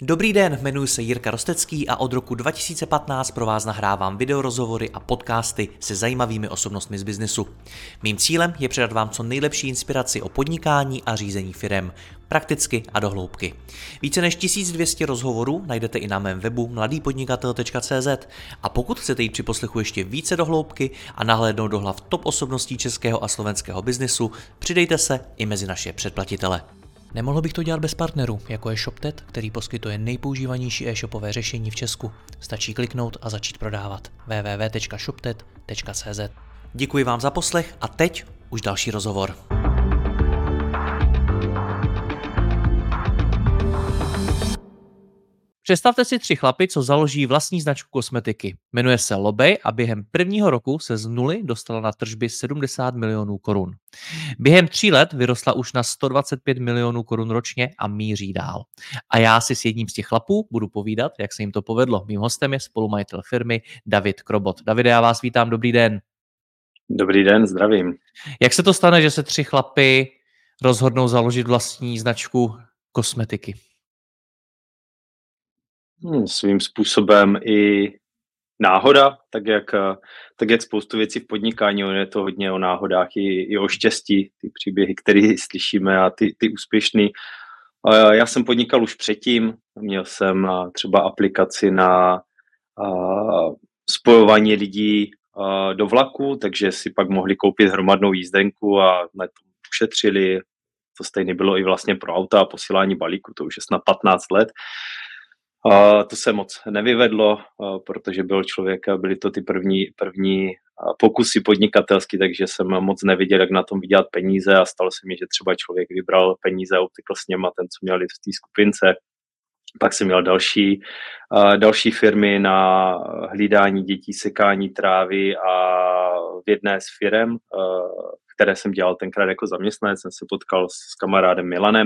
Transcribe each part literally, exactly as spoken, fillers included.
Dobrý den, jmenuji se Jirka Rostecký a od roku dva tisíce patnáct pro vás nahrávám videorozhovory a podcasty se zajímavými osobnostmi z biznesu. Mým cílem je předat vám co nejlepší inspiraci o podnikání a řízení firem, prakticky a do hloubky. Více než tisíc dvě stě rozhovorů najdete i na mém webu mladý podnikatel tečka cé zet a pokud chcete jít při poslechu ještě více do hloubky a nahlédnout do hlav top osobností českého a slovenského biznesu, přidejte se i mezi naše předplatitele. Nemohl bych to dělat bez partnerů, jako je ShopTet, který poskytuje nejpoužívanější e-shopové řešení v Česku. Stačí kliknout a začít prodávat. w w w tečka shoptet tečka cé zet. Děkuji vám za poslech a teď už další rozhovor. Představte si tři chlapy, co založí vlastní značku kosmetiky. Jmenuje se Lobej a během prvního roku se z nuly dostala na tržby sedmdesát milionů korun. Během tří let vyrostla už na sto dvacet pět milionů korun ročně a míří dál. A já si s jedním z těch chlapů budu povídat, jak se jim to povedlo. Mým hostem je spolumajitel firmy David Krobot. Davide, já vás vítám, dobrý den. Dobrý den, zdravím. Jak se to stane, že se tři chlapy rozhodnou založit vlastní značku kosmetiky? Hmm, svým způsobem i náhoda, tak jak, tak jak spoustu věcí v podnikání, je to hodně o náhodách i, i o štěstí, ty příběhy, které slyšíme a ty, ty úspěšný. Já jsem podnikal už předtím, měl jsem třeba aplikaci na spojování lidí do vlaku, takže si pak mohli koupit hromadnou jízdenku a na to ušetřili. To stejně bylo i vlastně pro auta a posílání balíku, to už je snad patnáct let. Uh, to se moc nevyvedlo, uh, protože byl člověk, byly to ty první, první uh, pokusy podnikatelský, takže jsem moc neviděl, jak na tom vydělat peníze a stalo se mi, že třeba člověk vybral peníze a utekl s něma, ten, co měli v té skupince. Pak jsem měl další, uh, další firmy na hlídání dětí, sekání trávy a v jedné z firem, uh, které jsem dělal tenkrát jako zaměstnanec, jsem se potkal s kamarádem Milanem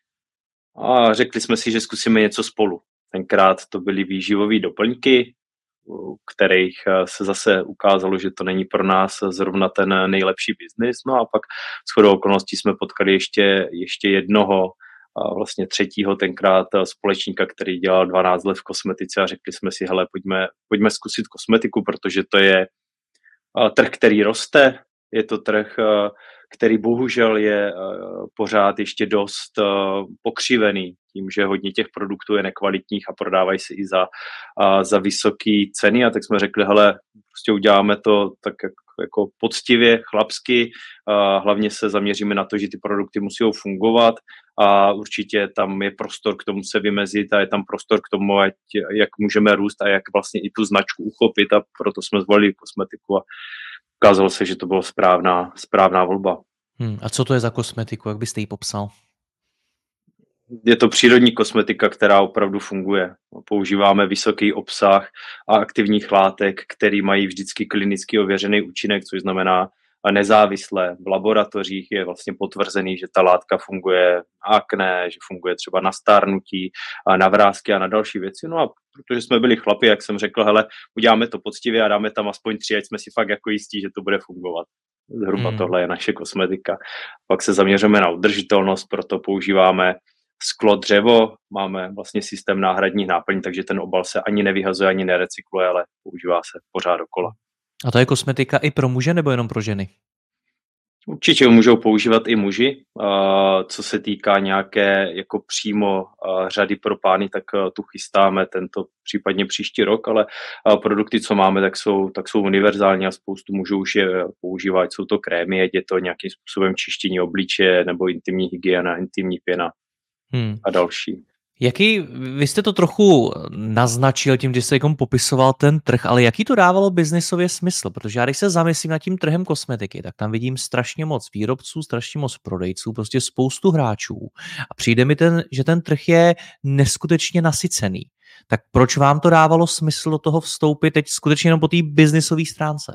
a řekli jsme si, že zkusíme něco spolu. Tenkrát to byly výživové doplňky, u kterých se zase ukázalo, že to není pro nás zrovna ten nejlepší biznis. No a pak shodou okolností jsme potkali ještě, ještě jednoho, vlastně třetího tenkrát společníka, který dělal dvanáct let v kosmetice a řekli jsme si, hele, pojďme, pojďme zkusit kosmetiku, protože to je trh, který roste, je to trh, který bohužel je pořád ještě dost pokřivený tím, že hodně těch produktů je nekvalitních a prodávají se i za, za vysoké ceny. A tak jsme řekli, hele, prostě uděláme to tak jako poctivě, chlapsky, hlavně se zaměříme na to, že ty produkty musí fungovat a určitě tam je prostor k tomu se vymezit a je tam prostor k tomu, ať, jak můžeme růst a jak vlastně i tu značku uchopit a proto jsme zvolili kosmetiku a ukázalo se, že to byla správná, správná volba. Hmm, a co to je za kosmetiku, jak byste ji popsal? Je to přírodní kosmetika, která opravdu funguje. Používáme vysoký obsah a aktivních látek, který mají vždycky klinicky ověřený účinek, což znamená nezávisle. V laboratořích je vlastně potvrzený, že ta látka funguje na akné, že funguje třeba na stárnutí, na vrásky a na další věci. No a protože jsme byli chlapi, jak jsem řekl, hele, uděláme to poctivě a dáme tam aspoň tři, ať jsme si fakt jako jistí, že to bude fungovat. Zhruba hmm. tohle je naše kosmetika. Pak se zaměříme na udržitelnost, proto používáme sklo, dřevo, máme vlastně systém náhradních náplní, takže ten obal se ani nevyhazuje, ani nerecykluje, ale používá se pořád dokola. A to je kosmetika i pro muže nebo jenom pro ženy? Určitě můžou používat i muži. Co se týká nějaké jako přímo řady pro pány, tak tu chystáme tento případně příští rok, ale produkty, co máme, tak jsou, tak jsou univerzální a spoustu mužů už je používají. Jsou to krémy, ať je to nějakým způsobem čištění obličeje nebo intimní hygiena, intimní pěna hmm. a další. Jaký, vy jste to trochu naznačil tím, že jste jako popisoval ten trh, ale jaký to dávalo biznisově smysl? Protože já když se zamyslím nad tím trhem kosmetiky, tak tam vidím strašně moc výrobců, strašně moc prodejců, prostě spoustu hráčů a přijde mi, ten, že ten trh je neskutečně nasycený. Tak proč vám to dávalo smysl do toho vstoupit teď skutečně jenom po té biznisové stránce?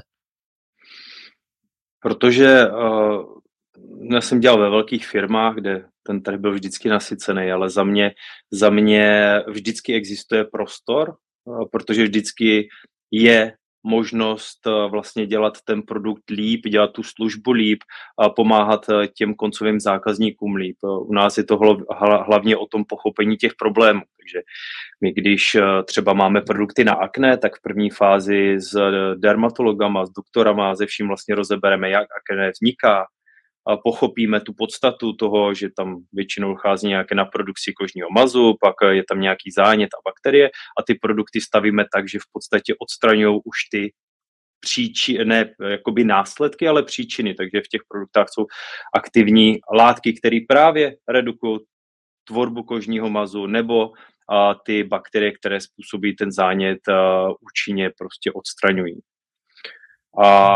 Protože uh, já jsem dělal ve velkých firmách, kde ten trh byl vždycky nasycený, ale za mě, za mě vždycky existuje prostor, protože vždycky je možnost vlastně dělat ten produkt líp, dělat tu službu líp a pomáhat těm koncovým zákazníkům líp. U nás je to hlavně o tom pochopení těch problémů, takže my když třeba máme produkty na akné, tak v první fázi s dermatologama, s doktorama, ze vším vlastně rozebereme, jak akné vzniká, a pochopíme tu podstatu toho, že tam většinou dochází nějaké na produkci kožního mazu, pak je tam nějaký zánět a bakterie a ty produkty stavíme tak, že v podstatě odstraňují už ty příčiny, ne jakoby následky, ale příčiny, takže v těch produktách jsou aktivní látky, které právě redukují tvorbu kožního mazu nebo a ty bakterie, které způsobí ten zánět, účinně prostě odstraňují. A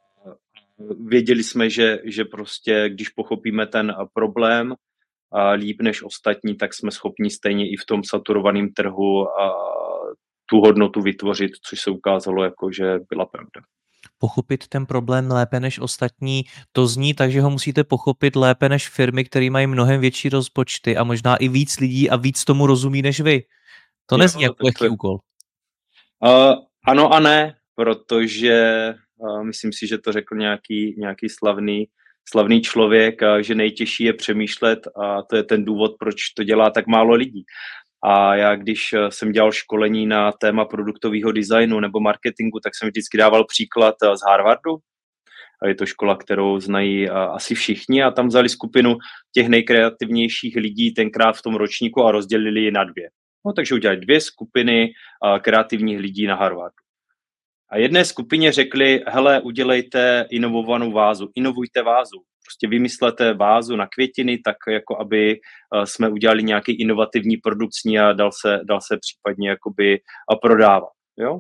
věděli jsme, že, že prostě, když pochopíme ten problém a líp než ostatní, tak jsme schopni stejně i v tom saturovaném trhu a tu hodnotu vytvořit, což se ukázalo jako, že byla pravda. Pochopit ten problém lépe než ostatní, to zní tak, že ho musíte pochopit lépe než firmy, které mají mnohem větší rozpočty a možná i víc lidí a víc tomu rozumí než vy. To nezní jako lehký úkol. Uh, ano a ne, protože uh, myslím si, že to řekl nějaký, nějaký slavný, slavný člověk, uh, že nejtěžší je přemýšlet a to je ten důvod, proč to dělá tak málo lidí. A já, když jsem dělal školení na téma produktového designu nebo marketingu, tak jsem vždycky dával příklad z Harvardu. A je to škola, kterou znají asi všichni a tam vzali skupinu těch nejkreativnějších lidí tenkrát v tom ročníku a rozdělili je na dvě. No, takže udělali dvě skupiny kreativních lidí na Harvardu. A jedné skupině řekli, hele, udělejte inovovanou vázu, inovujte vázu. Prostě vymyslete vázu na květiny, tak jako aby jsme udělali nějaký inovativní produkt s ní a dal se, dal se případně jakoby prodávat. Jo?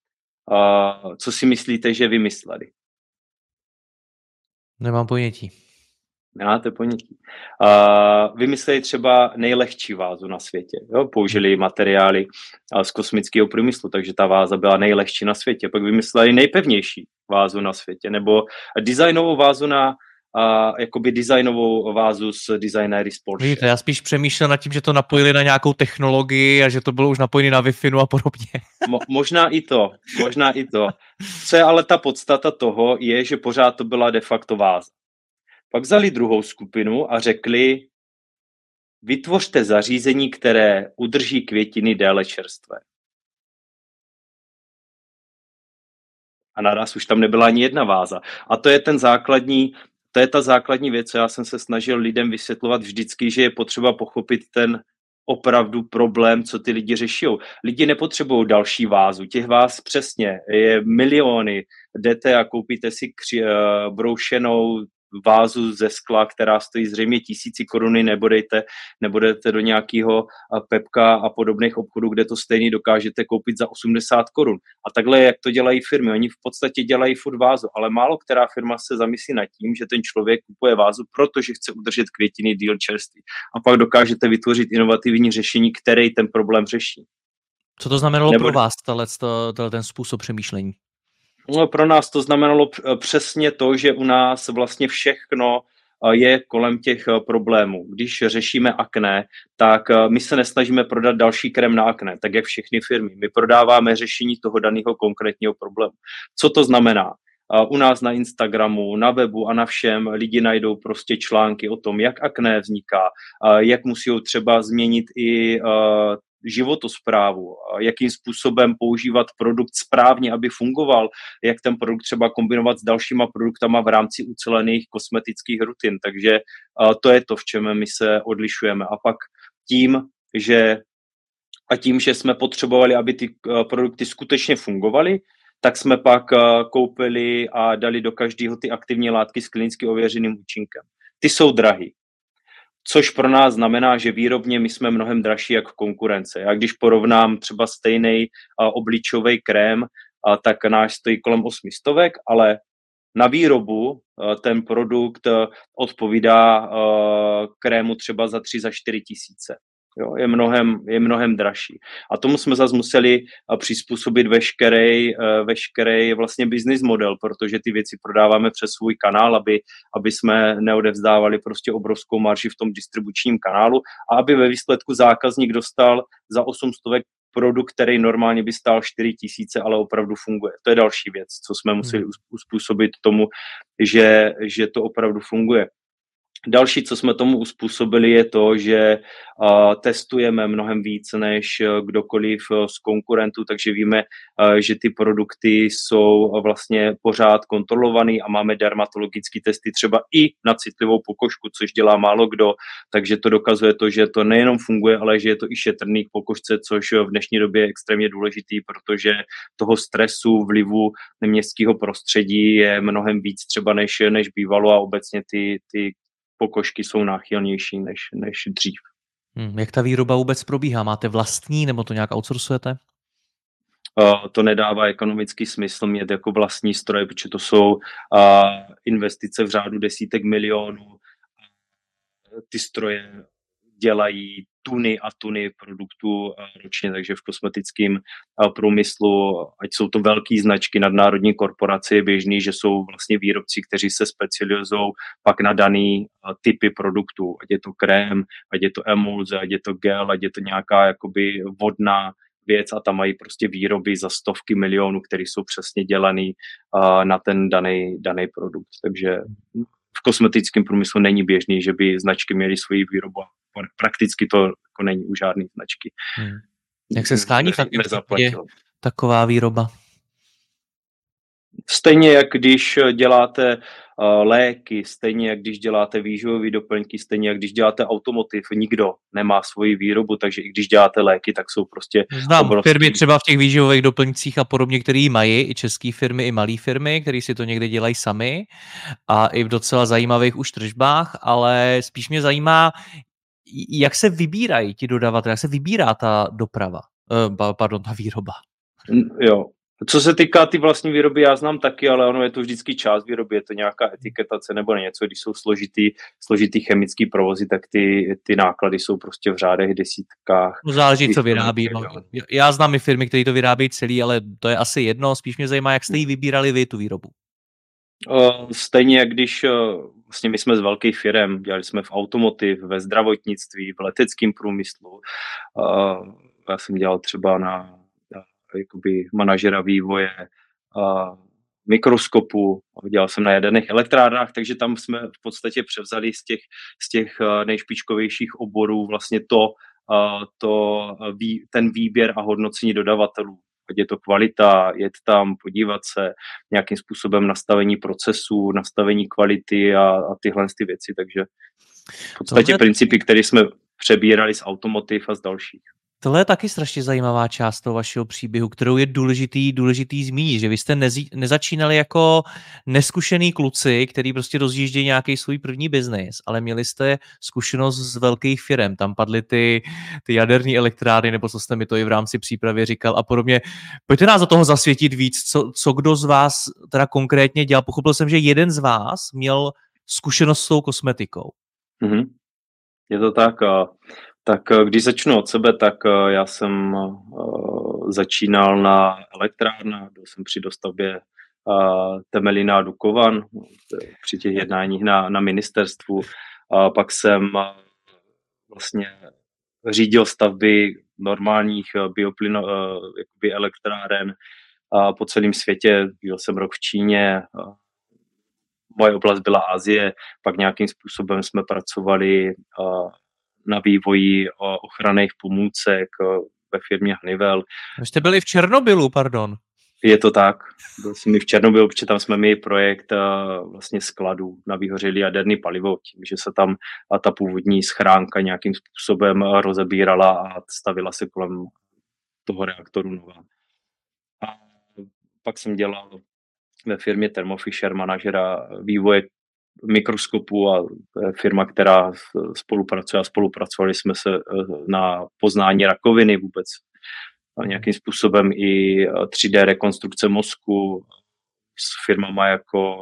A co si myslíte, že vymysleli? Nemám ponětí. Nemáte ponětí. Uh, vymysleli třeba nejlehčí vázu na světě. Jo? Použili materiály uh, z kosmického průmyslu, takže ta váza byla nejlehčí na světě. Pak vymysleli nejpevnější vázu na světě, nebo designovou vázu na uh, jakoby designovou vázu s designéry z Porsche. Víte, já spíš přemýšlel nad tím, že to napojili na nějakou technologii a že to bylo už napojené na Wi-Fi a podobně. Mo- možná i to, možná i to. Co je ale ta podstata toho, je, že pořád to byla de facto váza. Pak vzali druhou skupinu a řekli, vytvořte zařízení, které udrží květiny déle čerstvé. A naraz už tam nebyla ani jedna váza. A to je ten základní, to je ta základní věc, co já jsem se snažil lidem vysvětlovat vždycky, že je potřeba pochopit ten opravdu problém, co ty lidi řeší. Lidi nepotřebují další vázu. Těch váz přesně je miliony. Jdete a koupíte si kři, uh, broušenou vázu ze skla, která stojí zřejmě tisíci koruny, nebudete, nebudete do nějakého Pepka a podobných obchodů, kde to stejně dokážete koupit za osmdesát korun. A takhle, jak to dělají firmy, oni v podstatě dělají furt vázu, ale málo která firma se zamyslí nad tím, že ten člověk kupuje vázu, protože chce udržet květiny díl čerství. A pak dokážete vytvořit inovativní řešení, který ten problém řeší. Co to znamenalo Nebo... pro vás, tato, ten způsob přemýšlení? No, pro nás to znamenalo přesně to, že u nás vlastně všechno je kolem těch problémů. Když řešíme akné, tak my se nesnažíme prodat další krém na akné, tak jak všechny firmy. My prodáváme řešení toho daného konkrétního problému. Co to znamená? U nás na Instagramu, na webu a na všem lidi najdou prostě články o tom, jak akné vzniká, jak musí třeba změnit i životosprávu, jakým způsobem používat produkt správně, aby fungoval, jak ten produkt třeba kombinovat s dalšíma produktama v rámci ucelených kosmetických rutin. Takže to je to, v čem my se odlišujeme. A pak tím, že a tím, že jsme potřebovali, aby ty produkty skutečně fungovaly, tak jsme pak koupili a dali do každého ty aktivní látky s klinicky ověřeným účinkem. Ty jsou drahý. Což pro nás znamená, že výrobně my jsme mnohem dražší jak konkurence. Já když porovnám třeba stejný obličový krém, a, tak náš stojí kolem osmi stovek, ale na výrobu a, ten produkt a, odpovídá a, krému třeba za tři, za čtyři tisíce. Jo, je mnohem, je mnohem dražší. A tomu jsme zase museli přizpůsobit veškerý, veškerý vlastně business model, protože ty věci prodáváme přes svůj kanál, aby, aby jsme neodevzdávali prostě obrovskou marži v tom distribučním kanálu a aby ve výsledku zákazník dostal za osm stovek produkt, který normálně by stál čtyři tisíce, ale opravdu funguje. To je další věc, co jsme museli Hmm. uspůsobit tomu, že, že to opravdu funguje. Další, co jsme tomu uspůsobili, je to, že uh, testujeme mnohem víc než uh, kdokoliv uh, z konkurentů, takže víme, uh, že ty produkty jsou uh, vlastně pořád kontrolovaný a máme dermatologické testy třeba i na citlivou pokožku, což dělá málo kdo, takže to dokazuje to, že to nejenom funguje, ale že je to i šetrný k pokožce, což v dnešní době je extrémně důležitý, protože toho stresu, vlivu městského prostředí je mnohem víc třeba než, než bývalo a obecně ty, ty pokožky jsou náchylnější než, než dřív. Hmm, jak ta výroba vůbec probíhá? Máte vlastní nebo to nějak outsourcujete? Uh, to nedává ekonomický smysl mít jako vlastní stroje, protože to jsou uh, investice v řádu desítek milionů. Ty stroje dělají tuny a tuny produktů ročně, takže v kosmetickém průmyslu, ať jsou to velké značky, nadnárodní korporace, je běžný, že jsou vlastně výrobci, kteří se specializují pak na daný typy produktů, ať je to krém, ať je to emulze, ať je to gel, ať je to nějaká jakoby vodná věc a tam mají prostě výroby za stovky milionů, které jsou přesně dělaný uh, na ten daný daný produkt. Takže v kosmetickém průmyslu není běžný, že by značky měly svoji výrobu. Prakticky to jako není u žádné značky. Hmm. Jak se skání v takovém případě taková výroba? Stejně jak když děláte uh, léky, stejně jak když děláte výživové doplňky, stejně jak když děláte automotiv, nikdo nemá svoji výrobu, takže i když děláte léky, tak jsou prostě Znám obrovský... firmy třeba v těch výživových doplňcích a podobně, které mají, i české firmy, i malé firmy, které si to někde dělají sami a i v docela zajímavých už tržbách, ale spíš mě zajímá, jak se vybírají ti dodavatelé, jak se vybírá ta doprava, uh, pardon, ta výroba. Jo. Co se týká ty vlastní výroby, já znám taky, ale ono je to vždycky část výroby, je to nějaká etiketace nebo něco, když jsou složitý, složitý chemický provozy, tak ty, ty náklady jsou prostě v řádech desítkách. No záleží, co vyrábí. No. Já znám i firmy, které to vyrábějí celý, ale to je asi jedno, spíš mě zajímá, jak jste ji vybírali vy, tu výrobu. Stejně jak když vlastně my jsme z velkých firem, dělali jsme v automotiv, ve zdravotnictví, v leteckém průmyslu. Já jsem dělal třeba na jakoby manažera vývoje a mikroskopu, dělal jsem na jaderných elektrárnách, takže tam jsme v podstatě převzali z těch, z těch nejšpičkovějších oborů vlastně to, to, ten výběr a hodnocení dodavatelů. Ať je to kvalita, jet tam, podívat se, nějakým způsobem nastavení procesů, nastavení kvality a, a tyhle ty věci, takže v podstatě Tohle... principy, které jsme přebírali z automotiv a z dalších. Tohle je taky strašně zajímavá část toho vašeho příběhu, kterou je důležitý, důležitý zmínit, že vy jste nezi, nezačínali jako neskušený kluci, který prostě rozjíždějí nějaký svůj první biznis, ale měli jste zkušenost z velkých firem, tam padly ty, ty jaderní elektrárny, nebo co jste mi to i v rámci přípravy říkal a podobně. Pojďte nás do toho zasvětit víc, co, co kdo z vás teda konkrétně dělal. Pochopil jsem, že jeden z vás měl zkušenost s tou kosmetikou. Mm-hmm. Je to tak. A... Tak když začnu od sebe, tak já jsem uh, začínal na elektrárnách, byl jsem při dostavbě uh, Temelína a Dukovan při těch jednáních na, na ministerstvu. A pak jsem uh, vlastně řídil stavby normálních bioplyn, uh, jakoby elektráren uh, po celém světě. Byl jsem rok v Číně, uh, moje oblast byla Asie, pak nějakým způsobem jsme pracovali uh, na vývoji ochranných pomůcek ve firmě Honeywell. Vy jste byli v Černobylu, pardon. Je to tak. Byl jsem i v Černobylu, protože tam jsme měli projekt vlastně skladů na vyhořelý jaderný palivo, tím, že se tam ta původní schránka nějakým způsobem rozebírala a stavila se kolem toho reaktoru nová. A pak jsem dělal ve firmě Thermo Fisher manažera vývoje mikroskopu a firma, která spolupracuje a spolupracovali jsme se na poznání rakoviny vůbec. A nějakým způsobem i tři dé rekonstrukce mozku s firmama jako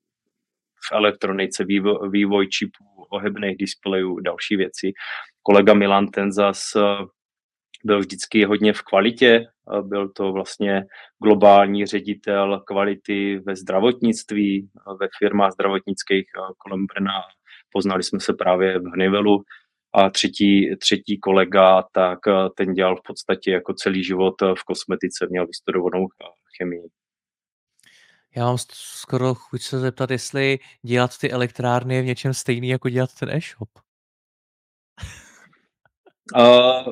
v elektronice, vývoj, vývoj čipů, ohebných displejů, další věci. Kolega Milan ten zas byl vždycky hodně v kvalitě, byl to vlastně globální ředitel kvality ve zdravotnictví, ve firmách zdravotnických kolem Brna. Poznali jsme se právě v Honeywellu A třetí, třetí kolega, tak ten dělal v podstatě jako celý život v kosmetice, měl vystudovanou chemii. Já mám skoro chuť se zeptat, jestli dělat ty elektrárny je v něčem stejný, jako dělat ten e-shop. Uh,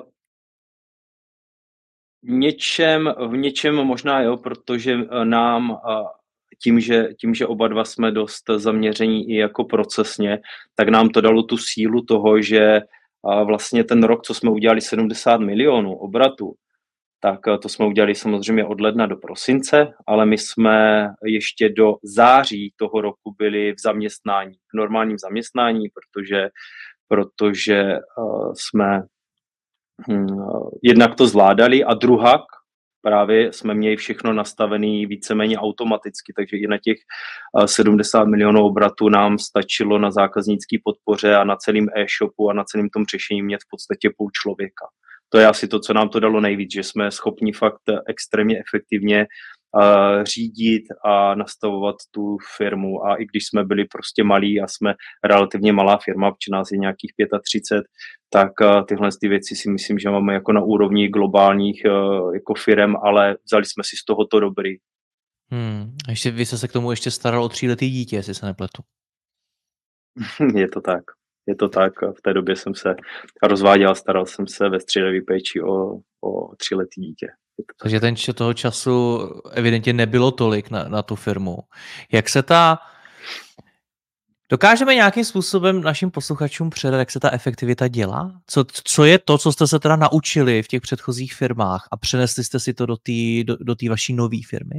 něčem, v něčem možná jo, protože nám uh, tím, že, tím, že oba dva jsme dost zaměření i jako procesně, tak nám to dalo tu sílu toho, že uh, vlastně ten rok, co jsme udělali sedmdesát milionů obratu, tak to jsme udělali samozřejmě od ledna do prosince, ale my jsme ještě do září toho roku byli v zaměstnání, v normálním zaměstnání, protože, protože uh, jsme uh, jednak to zvládali a druhak právě jsme měli všechno nastavené víceméně automaticky, takže i na těch uh, sedmdesát milionů obratů nám stačilo na zákaznické podpoře a na celém e-shopu a na celém tom řešení mít v podstatě půl člověka. To je asi to, co nám to dalo nejvíc, že jsme schopni fakt extrémně efektivně uh, řídit a nastavovat tu firmu. A i když jsme byli prostě malí a jsme relativně malá firma, protože nás je nějakých třicet pět, tak uh, tyhle ty věci si myslím, že máme jako na úrovni globálních uh, jako firem, ale vzali jsme si z tohoto dobrý. Hmm. A ještě vy jste se k tomu ještě staral o tříletý dítě, jestli se nepletu. Je to tak. Je to tak. V té době jsem se rozváděl, staral jsem se ve střídavé péči o, o tříletý dítě. Takže ten toho času evidentně nebylo tolik na, na tu firmu. Jak se ta... Dokážeme nějakým způsobem našim posluchačům předat, jak se ta efektivita dělá? Co, co je to, co jste se teda naučili v těch předchozích firmách a přenesli jste si to do té do, do té vaší nové firmy?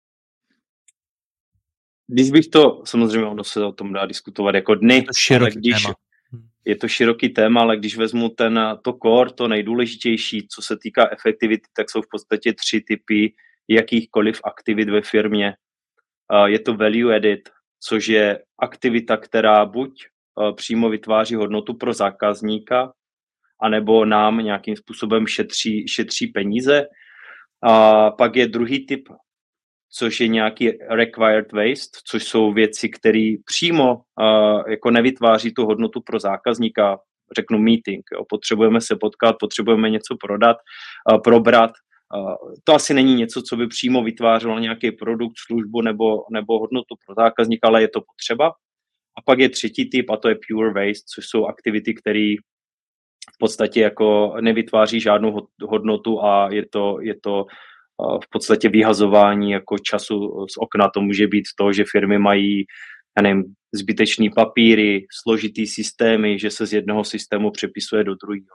Když bych to, samozřejmě ono se o tom dá diskutovat jako dny, je to široký ale když téma. je to široký téma, ale když vezmu ten, to core, to nejdůležitější, co se týká efektivity, tak jsou v podstatě tři typy jakýchkoliv aktivit ve firmě. Je to value added, což je aktivita, která buď přímo vytváří hodnotu pro zákazníka, anebo nám nějakým způsobem šetří, šetří peníze. A pak je druhý typ, což je nějaký required waste, což jsou věci, které přímo uh, jako nevytváří tu hodnotu pro zákazníka. Řeknu meeting, jo. Potřebujeme se potkat, potřebujeme něco prodat, uh, probrat. Uh, to asi není něco, co by přímo vytvářelo nějaký produkt, službu nebo, nebo hodnotu pro zákazníka, ale je to potřeba. A pak je třetí typ a to je pure waste, což jsou aktivity, které v podstatě jako nevytváří žádnou hodnotu a je to, je to v podstatě vyhazování jako času z okna. To může být to, že firmy mají, já nevím, zbytečný papíry, složitý systémy, že se z jednoho systému přepisuje do druhého.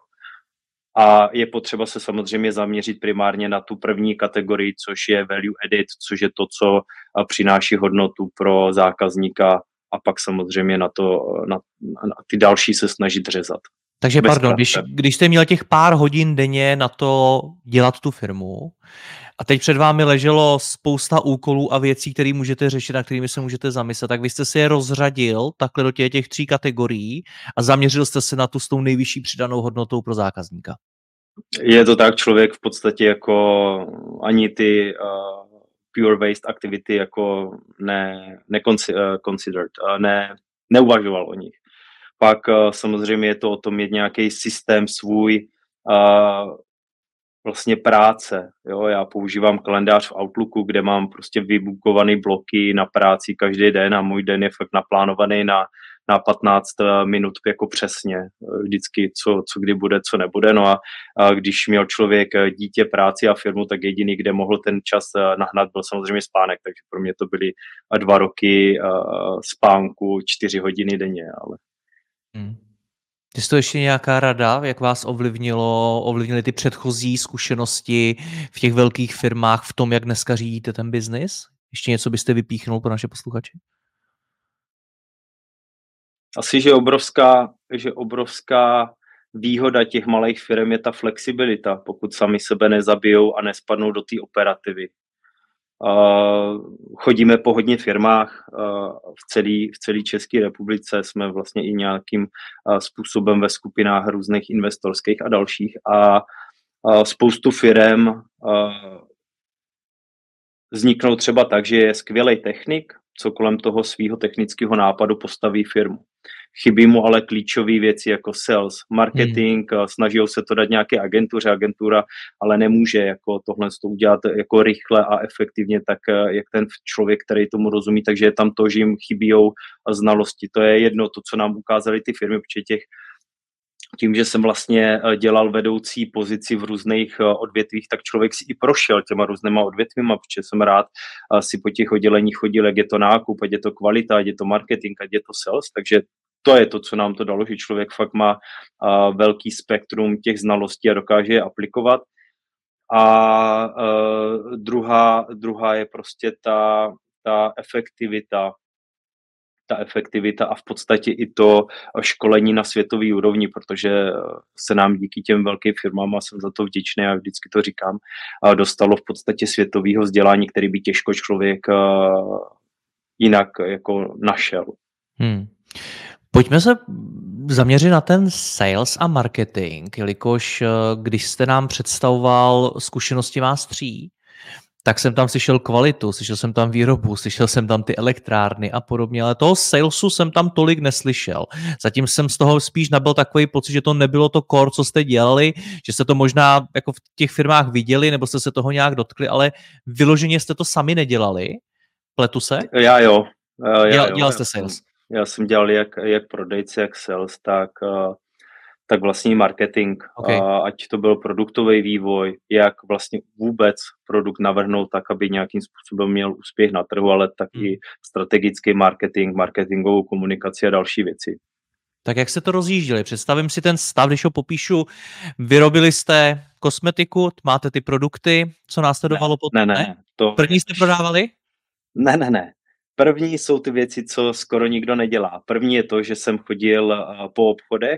A je potřeba se samozřejmě zaměřit primárně na tu první kategorii, což je value added, což je to, co přináší hodnotu pro zákazníka a pak samozřejmě na, to, na, na ty další se snažit řezat. Takže pardon, když, když jste měl těch pár hodin denně na to dělat tu firmu a teď před vámi leželo spousta úkolů a věcí, které můžete řešit, na kterými se můžete zamyslet, tak vy jste si je rozřadil takhle do těch, těch tří kategorií a zaměřil jste se na tu s tou nejvyšší přidanou hodnotou pro zákazníka. Je to tak, člověk v podstatě jako ani ty uh, pure waste aktivity jako ne, ne considered, uh, ne, neuvažoval o nich. Pak uh, samozřejmě je to o tom mít nějaký systém svůj, uh, vlastně práce. Jo? Já používám kalendář v Outlooku, kde mám prostě vybukované bloky na práci každý den a můj den je fakt naplánovaný na, na patnáct minut jako přesně. Vždycky, co, co kdy bude, co nebude. No a, a když měl člověk dítě, práci a firmu, tak jediný, kde mohl ten čas nahnat, byl samozřejmě spánek. Takže pro mě to byly dva roky uh, spánku, čtyři hodiny denně. Ale... Hmm. Je to ještě nějaká rada, jak vás ovlivnilo, ovlivnily ty předchozí zkušenosti v těch velkých firmách v tom, jak dneska řídíte ten biznis? Ještě něco byste vypíchnul pro naše posluchače? Asi, že obrovská, že obrovská výhoda těch malých firm je ta flexibilita, pokud sami sebe nezabijou a nespadnou do té operativy. Uh, chodíme po hodně firmách uh, v celé v celé České republice, jsme vlastně i nějakým uh, způsobem ve skupinách různých investorských a dalších a uh, spoustu firem uh, vzniknou třeba tak, že je skvělý technik, co kolem toho svého technického nápadu postaví firmu. chybí mu ale klíčové věci jako sales, marketing, Hmm. snaží se to dát nějaké agentuře, agentura ale nemůže jako tohle to udělat jako rychle a efektivně, tak jak ten člověk, který tomu rozumí, takže je tam to, že jim chybí znalosti. To je jedno, to, co nám ukázaly ty firmy, protože těch tím, že jsem vlastně dělal vedoucí pozici v různých odvětvích, tak člověk si i prošel těma různýma odvětvíma, protože jsem rád si po těch odděleních chodil, jak je to nákup, ať je to kvalita, ať je to marketing, ať je to sales, takže to je to, co nám to dalo, že člověk fakt má velký spektrum těch znalostí a dokáže je aplikovat. A uh, druhá, druhá je prostě ta, ta efektivita, ta efektivita a v podstatě i to školení na světový úrovni, protože se nám díky těm velkým firmám, a jsem za to vděčný a vždycky to říkám, dostalo v podstatě světového vzdělání, který by těžko člověk jinak jako našel. Hmm. Pojďme se zaměřit na ten sales a marketing, jelikož když jste nám představoval zkušenosti vás tří, tak jsem tam slyšel kvalitu, slyšel jsem tam výrobu, slyšel jsem tam ty elektrárny a podobně, ale toho salesu jsem tam tolik neslyšel. Zatím jsem z toho spíš nabyl takový pocit, že to nebylo to core, co jste dělali, že jste to možná jako v těch firmách viděli, nebo jste se toho nějak dotkli, ale vyloženě jste to sami nedělali. Pletu se? Já jo. Já, dělal, jo. dělal jste sales? Já jsem dělal jak, jak prodejce, jak sales, tak, tak vlastně marketing. Okay. Ať to byl produktový vývoj, jak vlastně vůbec produkt navrhnout tak, aby nějakým způsobem měl úspěch na trhu, ale tak hmm. i strategický marketing, marketingovou komunikaci a další věci. Tak jak se to rozjížděli? Představím si ten stav, když ho popíšu. Vyrobili jste kosmetiku, máte ty produkty, co následovalo potom? Ne, ne, ne. To... První jste prodávali? Ne, ne, ne. První jsou ty věci, co skoro nikdo nedělá. První je to, že jsem chodil po obchodech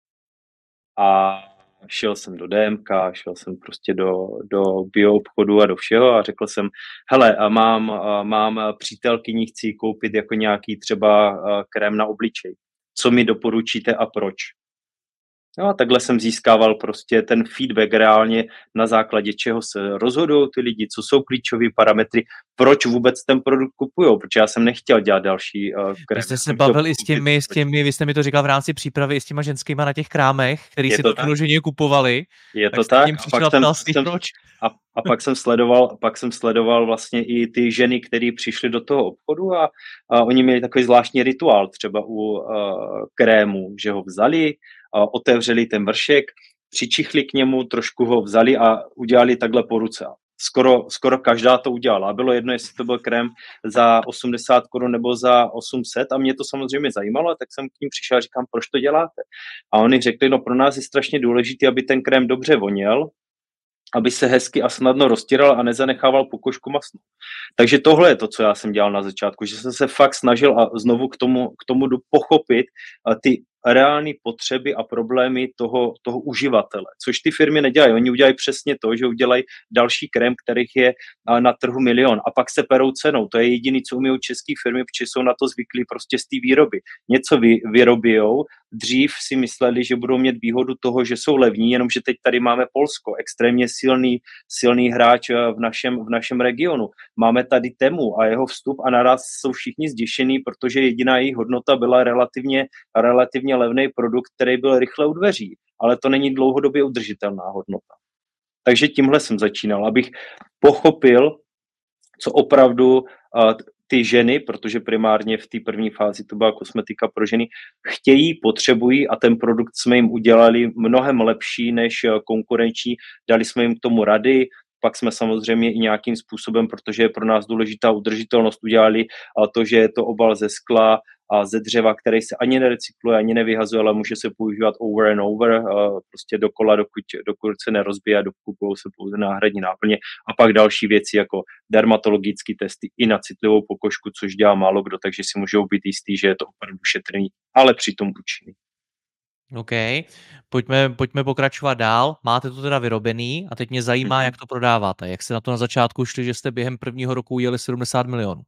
a šel jsem do D M K, šel jsem prostě do, do bioobchodu a do všeho a řekl jsem, hele, mám, mám přítelkyni, chci koupit jako nějaký třeba krém na obličej. Co mi doporučíte a proč? No a takhle jsem získával prostě ten feedback reálně, na základě čeho se rozhodují ty lidi, co jsou klíčové parametry, proč vůbec ten produkt kupujou, protože já jsem nechtěl dělat další uh, krém. Vy jste se bavili s těmi, s těmi, vy jste mi to říkal v rámci přípravy, i s těma ženskýma na těch krámech, který si to vyloženě kupovali. Je to tak? A pak, jsem, jsem, proč? A, a pak jsem sledoval, pak jsem sledoval vlastně i ty ženy, které přišly do toho obchodu a, a oni měli takový zvláštní rituál, třeba u uh, krému, že ho vzali, a otevřeli ten vršek, přičichli k němu, trošku ho vzali a udělali takhle po ruce. Skoro, skoro každá to udělala. A bylo jedno, jestli to byl krém za osmdesát korun nebo za osm set a mě to samozřejmě zajímalo, tak jsem k ním přišel a říkám, proč to děláte? A oni řekli, no pro nás je strašně důležité, aby ten krém dobře voněl, aby se hezky a snadno roztíral a nezanechával pokožku masnou. Takže tohle je to, co já jsem dělal na začátku, že jsem se fakt snažil a znovu k tomu, k tomu jdu pochopit ty reální potřeby a problémy toho, toho uživatele, což ty firmy nedělají. Oni udělají přesně to, že udělají další krém, kterých je na trhu milion a pak se perou cenou. To je jediné, co umí české firmy, protože jsou na to zvyklí prostě z té výroby. Něco vy, vyrobijou, dřív si mysleli, že budou mít výhodu toho, že jsou levní, jenomže teď tady máme Polsko, extrémně silný, silný hráč v našem, v našem regionu. Máme tady Temu a jeho vstup a naraz jsou všichni zděšení, protože jediná její hodnota byla relativně, relativně levný produkt, který byl rychle u dveří, ale to není dlouhodobě udržitelná hodnota. Takže tímhle jsem začínal, abych pochopil, co opravdu uh, ty ženy, protože primárně v té první fázi to byla kosmetika pro ženy, chtějí, potřebují a ten produkt jsme jim udělali mnohem lepší než konkurenční, dali jsme jim k tomu rady, pak jsme samozřejmě i nějakým způsobem, protože je pro nás důležitá udržitelnost, udělali to, že je to obal ze skla a ze dřeva, který se ani nerecykluje, ani nevyhazuje, ale může se používat over and over, prostě dokola, dokud, dokud se nerozbije a dokupují se pouze náhradní náplně. A pak další věci jako dermatologické testy i na citlivou pokožku, což dělá málo kdo, takže si můžou být jistý, že je to opravdu šetrný, ale přitom účinný. OK, pojďme, pojďme pokračovat dál. Máte to teda vyrobený a teď mě zajímá, mm-hmm. jak to prodáváte. Jak jste na to na začátku šli, že jste během prvního roku ujeli sedmdesát milionů?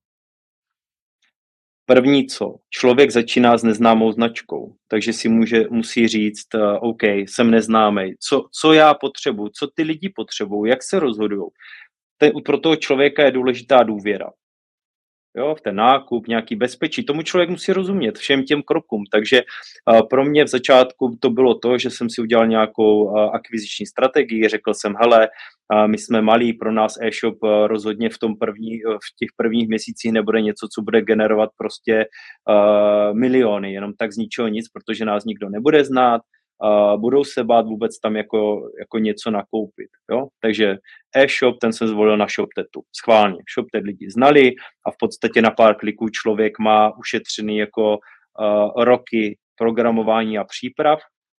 První co? Člověk začíná s neznámou značkou, takže si může, musí říct, uh, OK, jsem neznámý. Co, co já potřebuji, co ty lidi potřebují, jak se rozhodují. Pro toho člověka je důležitá důvěra. jo, v ten nákup, nějaký bezpečí. Tomu člověk musí rozumět, všem těm krokům. Takže uh, pro mě v začátku to bylo to, že jsem si udělal nějakou uh, akviziční strategii, řekl jsem, hele, uh, my jsme malí, pro nás e-shop uh, rozhodně v tom první, uh, v těch prvních měsících nebude něco, co bude generovat prostě uh, miliony, jenom tak z ničeho nic, protože nás nikdo nebude znát, Uh, budou se bát vůbec tam jako, jako něco nakoupit. Jo? Takže e-shop, ten jsem zvolil na ShopTetu. Schválně. ShopTet lidi znali a v podstatě na pár kliků člověk má ušetřený jako uh, roky programování a příprav.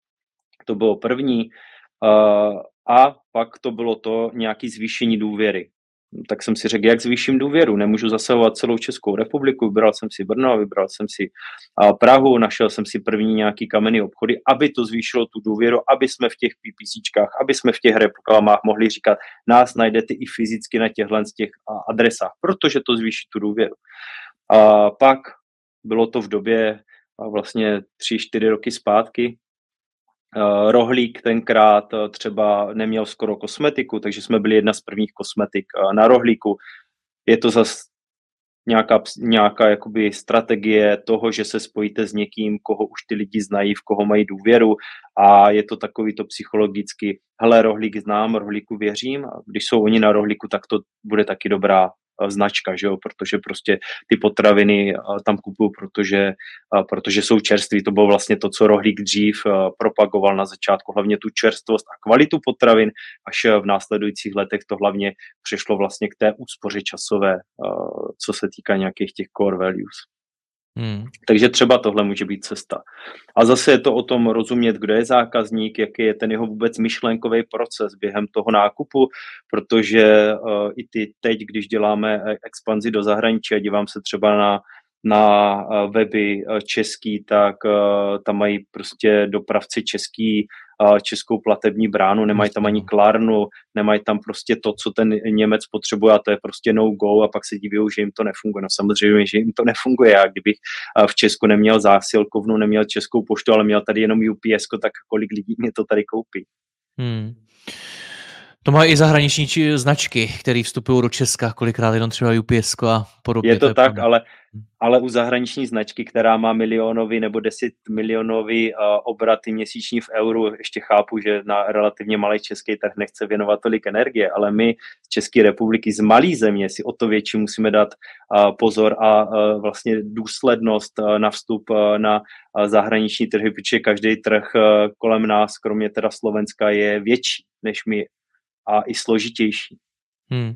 To bylo první. Uh, a pak to bylo to nějaké zvýšení důvěry. Tak jsem si řekl, jak zvýším důvěru. Nemůžu zasahovat celou Českou republiku. Vybral jsem si Brno, vybral jsem si Prahu, našel jsem si první nějaký kamenný obchody, aby to zvýšilo tu důvěru, aby jsme v těch PPCčkách, aby jsme v těch reklamách mohli říkat, nás najdete i fyzicky na těchhle z těch adresách, protože to zvýší tu důvěru. A pak bylo to v době vlastně tři, čtyři roky zpátky. Uh, Rohlík tenkrát uh, třeba neměl skoro kosmetiku, takže jsme byli jedna z prvních kosmetik uh, na Rohlíku. Je to zase nějaká, nějaká jakoby strategie toho, že se spojíte s někým, koho už ty lidi znají, v koho mají důvěru a je to takový to psychologicky, hele, Rohlík znám, Rohlíku věřím a když jsou oni na Rohlíku, tak to bude taky dobrá značka, že jo, protože prostě ty potraviny tam kupuju, protože, protože jsou čerství. To bylo vlastně to, co Rohlík dřív propagoval na začátku, hlavně tu čerstvost a kvalitu potravin, až v následujících letech to hlavně přešlo vlastně k té úspoře časové, co se týká nějakých těch core values. Hmm. Takže třeba tohle může být cesta. A zase je to o tom rozumět, kdo je zákazník, jaký je ten jeho vůbec myšlenkový proces během toho nákupu, protože uh, i ty teď, když děláme expanzi do zahraničí a dívám se třeba na, na uh, weby uh, český, tak uh, tam mají prostě dopravci český, uh, českou platební bránu, nemají tam ani klárnu, nemají tam prostě to, co ten Němec potřebuje a to je prostě no go a pak se diví, že jim to nefunguje. No samozřejmě, že jim to nefunguje. Já kdybych uh, v Česku neměl zásilkovnu, neměl českou poštu, ale měl tady jenom U P S, tak kolik lidí mě to tady koupí. Hmm. To mají i zahraniční či značky, které vstupují do Česka, kolikrát jenom třeba U P S a podobně. Je to, to je tak, pravda. ale, ale u zahraniční značky, která má milionový nebo deset milionový uh, obraty měsíční v euru, ještě chápu, že na relativně malý český trh nechce věnovat tolik energie, ale my z České republiky, z malé země, si o to větší musíme dát uh, pozor a uh, vlastně důslednost uh, na vstup uh, na uh, zahraniční trhy, protože každý trh uh, kolem nás, kromě teda Slovenska, je větší než my a i složitější. Hmm.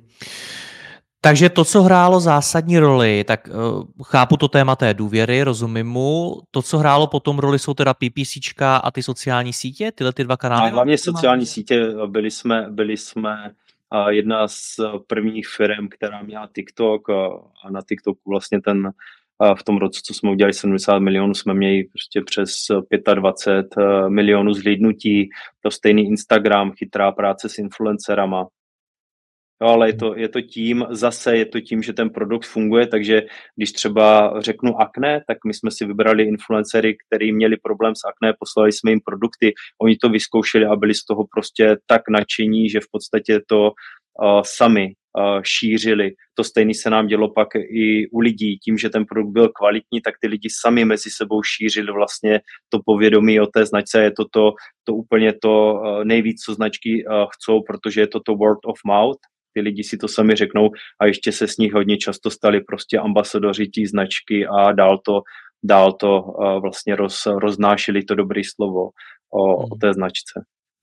Takže to, co hrálo zásadní roli, tak uh, chápu to téma té důvěry, rozumím mu. To, co hrálo potom roli, jsou teda PPCčka a ty sociální sítě, tyhle ty dva kanály? A hlavně sociální sítě, byli jsme, byli jsme uh, jedna z prvních firm, která měla TikTok uh, a na TikToku vlastně ten uh, v tom roce, co jsme udělali sedmdesát milionů, jsme měli prostě přes dvacet pět uh, milionů zhlídnutí, to stejný Instagram, chytrá práce s influencerama. Jo, ale je to, je to tím, zase je to tím, že ten produkt funguje, takže když třeba řeknu akné, tak my jsme si vybrali influencery, kteří měli problém s akné, poslali jsme jim produkty, oni to vyzkoušeli a byli z toho prostě tak nadšení, že v podstatě to uh, sami uh, šířili. To stejné se nám dělo pak i u lidí, tím, že ten produkt byl kvalitní, tak ty lidi sami mezi sebou šířili vlastně to povědomí o té značce, je to to, to úplně to uh, nejvíc, co značky uh, chcou, protože je to to word of mouth. Ty lidi si to sami řeknou a ještě se s nich hodně často stali prostě ambasadoři tí značky a dál to, dál to uh, vlastně roz, roznášeli to dobré slovo o, hmm. o té značce.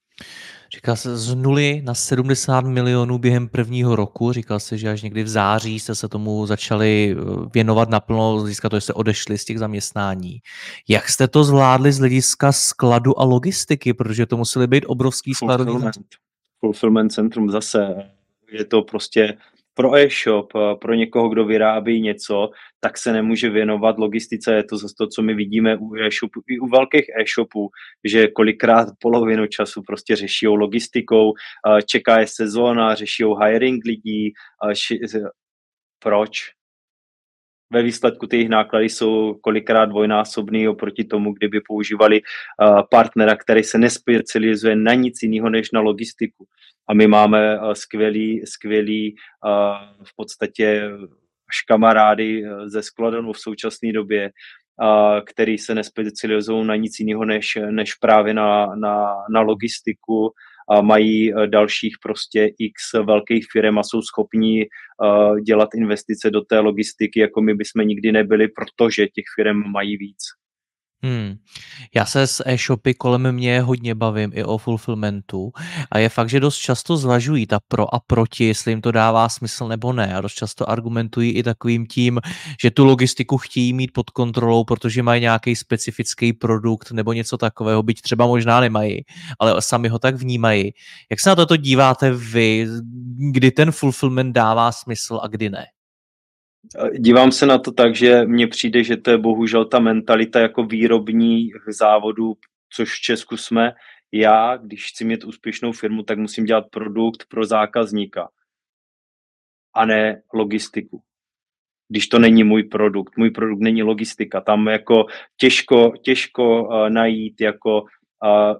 Říkal se z nuly na sedmdesát milionů během prvního roku. Říkal se, že až někdy v září jste se tomu začali věnovat naplno, získat to, že jste odešli z těch zaměstnání. Jak jste to zvládli z hlediska skladu a logistiky, protože to museli být obrovský skladový Fulfillment. Fulfillment centrum zase. Je to prostě pro e-shop, pro někoho, kdo vyrábí něco, tak se nemůže věnovat logistice. Je to zase to, co my vidíme u e-shopu, i u velkých e-shopů, že kolikrát polovinu času prostě řeší logistikou, čeká je sezóna, řeší hiring lidí. Proč? Ve výsledku ty jejich náklady jsou kolikrát dvojnásobný oproti tomu, kdyby používali partnera, který se nespecializuje na nic jiného než na logistiku. A my máme skvělý, skvělý v podstatě až kamarády ze Skladonu v současné době, a, který se nespecializují na nic jiného než, než právě na, na, na logistiku a mají dalších prostě x velkých firm a jsou schopní uh, dělat investice do té logistiky, jako my bychom nikdy nebyli, protože těch firm mají víc. Hmm. Já se s e-shopy kolem mě hodně bavím i o fulfillmentu a je fakt, že dost často zvažují ta pro a proti, jestli jim to dává smysl nebo ne a dost často argumentují i takovým tím, že tu logistiku chtějí mít pod kontrolou, protože mají nějaký specifický produkt nebo něco takového, byť třeba možná nemají, ale sami ho tak vnímají. Jak se na toto díváte vy, kdy ten fulfillment dává smysl a kdy ne? Dívám se na to tak, že mně přijde, že to je bohužel ta mentalita jako výrobních závodů, což v Česku jsme. Já, když chci mít úspěšnou firmu, tak musím dělat produkt pro zákazníka a ne logistiku. Když to není můj produkt. Můj produkt není logistika. Tam jako těžko, těžko uh, najít jako uh,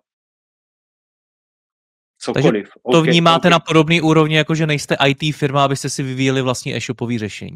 cokoliv. Takže to okay, vnímáte okay. na podobné úrovni, jako že nejste í té firma, abyste si vyvíjeli vlastní e-shopové řešení.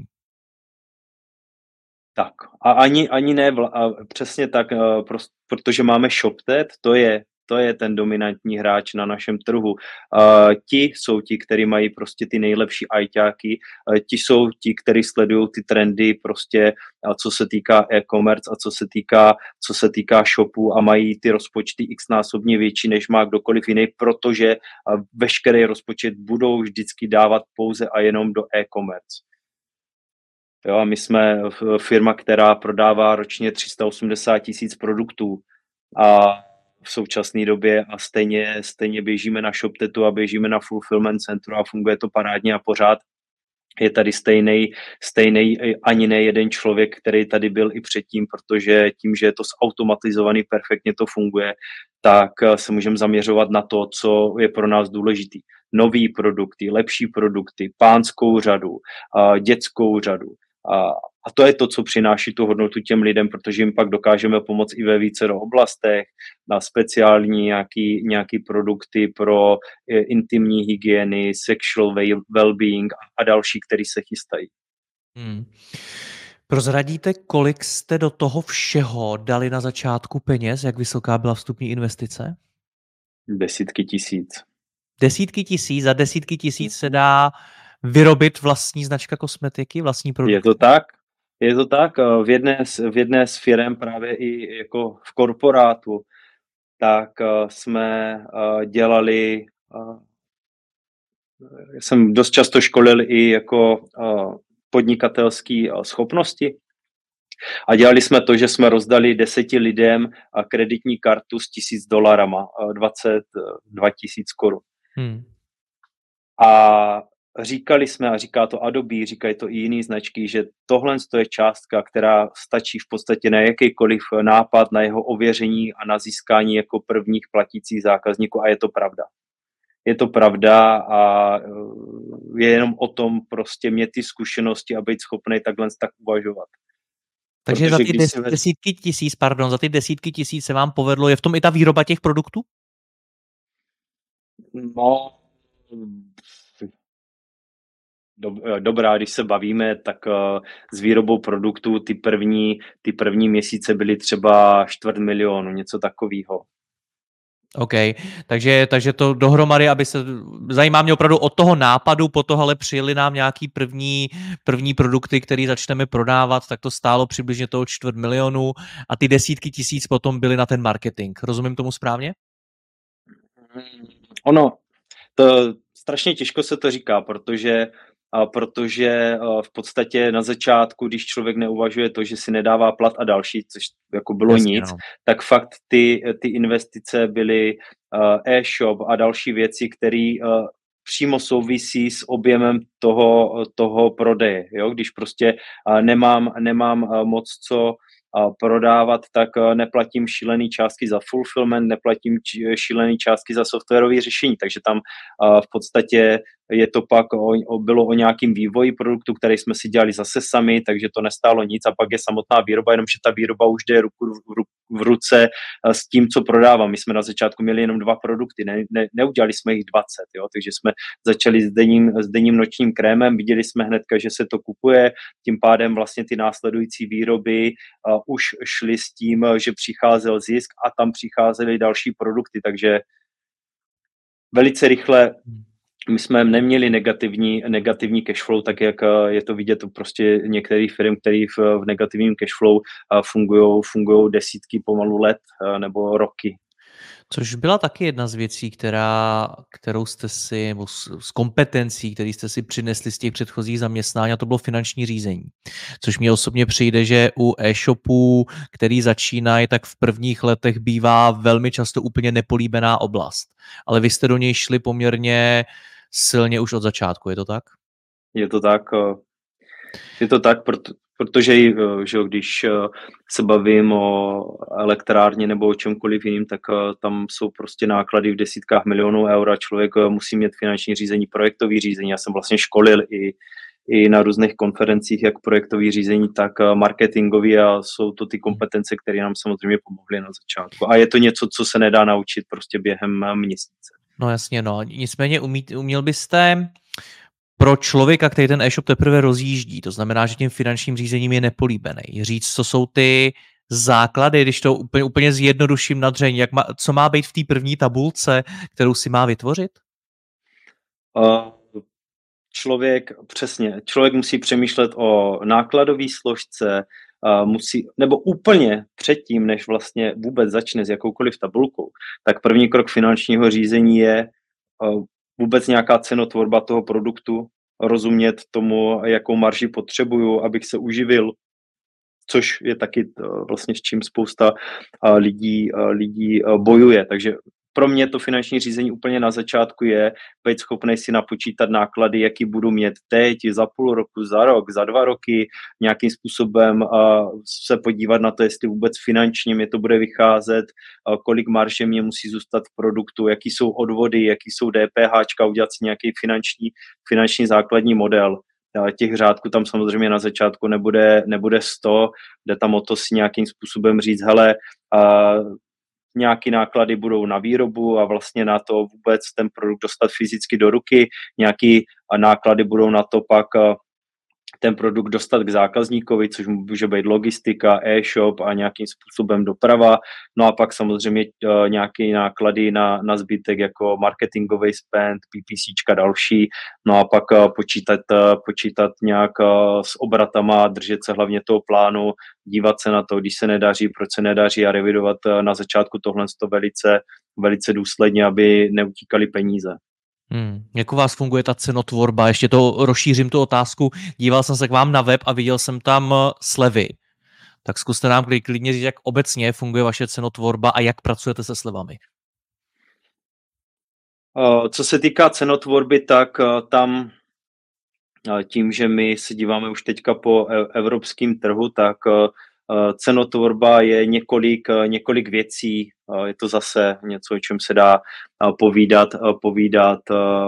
Tak a ani, ani ne, vla, a přesně tak, uh, prost, protože máme ShopTet, to je, to je ten dominantní hráč na našem trhu. Uh, ti jsou ti, kteří mají prostě ty nejlepší ajťáky, uh, ti jsou ti, kteří sledují ty trendy prostě, uh, co se týká e-commerce a co se týká, co se týká shopu a mají ty rozpočty x-násobně větší, než má kdokoliv jiný, protože uh, veškerý rozpočet budou vždycky dávat pouze a jenom do e-commerce. Jo, a my jsme firma, která prodává ročně tři sta osmdesát tisíc produktů a v současné době a stejně, stejně běžíme na ShopTetu a běžíme na Fulfillment Centru a funguje to parádně a pořád je tady stejnej, stejnej ani ne jeden člověk, který tady byl i předtím, protože tím, že je to zautomatizovaný, perfektně to funguje, tak se můžeme zaměřovat na to, co je pro nás důležitý. Nový produkty, lepší produkty, pánskou řadu, dětskou řadu. A to je to, co přináší tu hodnotu těm lidem, protože jim pak dokážeme pomoct i ve vícero oblastech, na speciální nějaký, nějaký produkty pro intimní hygieny, sexual well-being a další, které se chystají. Hmm. Prozradíte, kolik jste do toho všeho dali na začátku peněz? Jak vysoká byla vstupní investice? Desítky tisíc. Desítky tisíc, za desítky tisíc se dá vyrobit vlastní značka kosmetiky, vlastní produkt? Je to tak? Je to tak, v jedné, v jedné z firem právě i jako v korporátu, tak jsme dělali, jsem dost často školil i jako podnikatelské schopnosti a dělali jsme to, že jsme rozdali deseti lidem kreditní kartu s tisíc dolarama, dvacet dva tisíc korun. Hmm. A říkali jsme, a říká to Adobe, říkají to i jiné značky, že tohle je částka, která stačí v podstatě na jakýkoliv nápad, na jeho ověření a na získání jako prvních platících zákazníků a je to pravda. Je to pravda a je jenom o tom prostě mít ty zkušenosti a být schopný takhle tak uvažovat. Takže Protože za ty des, se... desítky tisíc, pardon, za ty desítky tisíc se vám povedlo, je v tom i ta výroba těch produktů? No, dobrá, když se bavíme, tak s výrobou produktů ty první, ty první měsíce byly třeba čtvrt milionu, něco takového. OK, takže, takže to dohromady, aby se, zajímá mě opravdu od toho nápadu, po toho ale přijeli nám nějaký první, první produkty, které začneme prodávat, tak to stálo přibližně toho čtvrt milionu a ty desítky tisíc potom byly na ten marketing. Rozumím tomu správně? Ono, to strašně těžko se to říká, protože A protože v podstatě na začátku, když člověk neuvažuje to, že si nedává plat a další, což jako bylo Jasně, nic, no. tak fakt ty, ty investice byly uh, e-shop a další věci, které uh, přímo souvisí s objemem toho, toho prodeje. Jo? Když prostě uh, nemám, nemám uh, moc co uh, prodávat, tak uh, neplatím šílený částky za fulfillment, neplatím č- šílený částky za softwarové řešení, takže tam uh, v podstatě je to pak o, o, bylo o nějakým vývoji produktu, který jsme si dělali zase sami, takže to nestálo nic a pak je samotná výroba, jenomže ta výroba už jde ruku, ruku, v ruce s tím, co prodávám. My jsme na začátku měli jenom dva produkty, ne, ne, neudělali jsme jich dvacet, jo? Takže jsme začali s denním, s denním nočním krémem, viděli jsme hnedka, že se to kupuje, tím pádem vlastně ty následující výroby uh, už šly s tím, že přicházel zisk a tam přicházely další produkty, takže velice rychle my jsme neměli negativní, negativní cashflow, tak jak je to vidět u prostě některých firm, které v, v negativním cashflow fungují fungují desítky pomalu let nebo roky. Což byla taky jedna z věcí, která, kterou jste si, nebo z, z kompetencí, které jste si přinesli z těch předchozích zaměstnání, a to bylo finanční řízení. Což mně osobně přijde, že u e-shopů, který začínají, tak v prvních letech bývá velmi často úplně nepolíbená oblast. Ale vy jste do něj šli poměrně silně už od začátku, je to tak? Je to tak. Je to tak, proto, protože že když se bavím o elektrárně nebo o čemkoliv jiným, tak tam jsou prostě náklady v desítkách milionů eur a člověk musí mít finanční řízení, projektový řízení. Já jsem vlastně školil i, i na různých konferencích, jak projektový řízení, tak marketingový, a jsou to ty kompetence, které nám samozřejmě pomohly na začátku. A je to něco, co se nedá naučit prostě během měsíce. No jasně, no. Nicméně umí, uměl byste pro člověka, který ten e-shop teprve rozjíždí, to znamená, že tím finančním řízením je nepolíbený, říct, co jsou ty základy, když to úplně, úplně zjednoduším na dřeň, jak má, co má být v té první tabulce, kterou si má vytvořit? Uh, člověk, přesně, člověk musí přemýšlet o nákladové složce, uh, musí, nebo úplně předtím, než vlastně vůbec začne s jakoukoliv tabulkou, tak první krok finančního řízení je uh, vůbec nějaká cenotvorba toho produktu, rozumět tomu, jakou marži potřebuju, abych se uživil, což je taky vlastně s čím spousta lidí, lidí bojuje. Takže pro mě to finanční řízení úplně na začátku je být schopný si napočítat náklady, jaký budu mít teď, za půl roku, za rok, za dva roky, nějakým způsobem se podívat na to, jestli vůbec finančně mě to bude vycházet, kolik marže mě musí zůstat v produktu, jaký jsou odvody, jaký jsou DPHčka, udělat si nějaký finanční, finanční základní model. Těch řádků tam samozřejmě na začátku nebude, nebude sto, jde tam o to si nějakým způsobem říct, hele, uh, nějaký náklady budou na výrobu a vlastně na to vůbec ten produkt dostat fyzicky do ruky, nějaký náklady budou na to pak uh, ten produkt dostat k zákazníkovi, což může být logistika, e-shop a nějakým způsobem doprava. No a pak samozřejmě uh, nějaké náklady na, na zbytek jako marketingový spend, PPCčka další. No a pak uh, počítat, uh, počítat nějak uh, s obratama, držet se hlavně toho plánu, dívat se na to, když se nedaří, proč se nedaří a revidovat uh, na začátku tohle to velice, velice důsledně, aby neutíkaly peníze. Hmm. Jak u vás funguje ta cenotvorba? Ještě to rozšířím tu otázku. Díval jsem se k vám na web a viděl jsem tam slevy. Tak zkuste nám klidně říct, jak obecně funguje vaše cenotvorba a jak pracujete se slevami. Co se týká cenotvorby, tak tam tím, že my se díváme už teďka po evropském trhu, tak cenotvorba je několik, několik věcí. Je to zase něco, o čem se dá povídat, povídat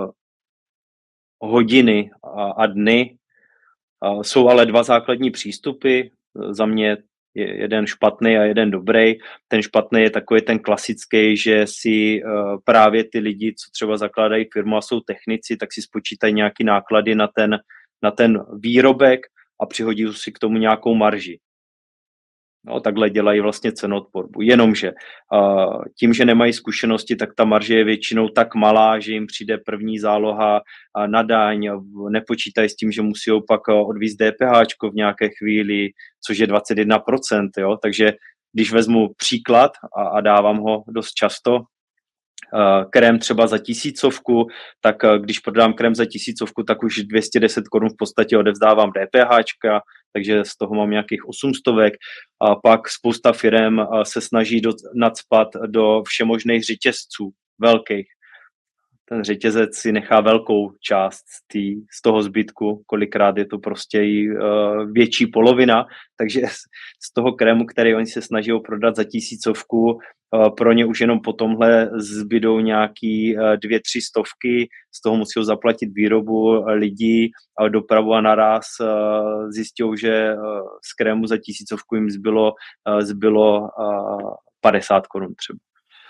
hodiny a dny. Jsou ale dva základní přístupy. Za mě je jeden špatný a jeden dobrý. Ten špatný je takový ten klasický, že si právě ty lidi, co třeba zakládají firmu a jsou technici, tak si spočítají nějaký náklady na ten, na ten výrobek a přihodí si k tomu nějakou marži. No, takhle dělají vlastně cenotvorbu. Jenomže uh, tím, že nemají zkušenosti, tak ta marže je většinou tak malá, že jim přijde první záloha uh, na daň, nepočítají s tím, že musí pak uh, odvízt DPHčko v nějaké chvíli, což je dvacet jedna procent. Jo? Takže když vezmu příklad a, a dávám ho dost často, krém třeba za tisícovku, tak když prodám krém za tisícovku, tak už dvě stě deset korun v podstatě odevzdávám DPHčka, takže z toho mám nějakých osm stovek. A pak spousta firem se snaží do, nacpat do všemožných řetězců velkých. ten řetězec si nechá velkou část z, tý, z toho zbytku, kolikrát je to prostě i uh, větší polovina, takže z, z toho krému, který oni se snaží prodat za tisícovku, uh, pro ně už jenom po tomhle zbydou nějaký uh, dvě, tři stovky, z toho musí zaplatit výrobu uh, lidí, uh, dopravu a naraz uh, zjistil, že uh, z krému za tisícovku jim zbylo, uh, zbylo uh, padesát korun třeba.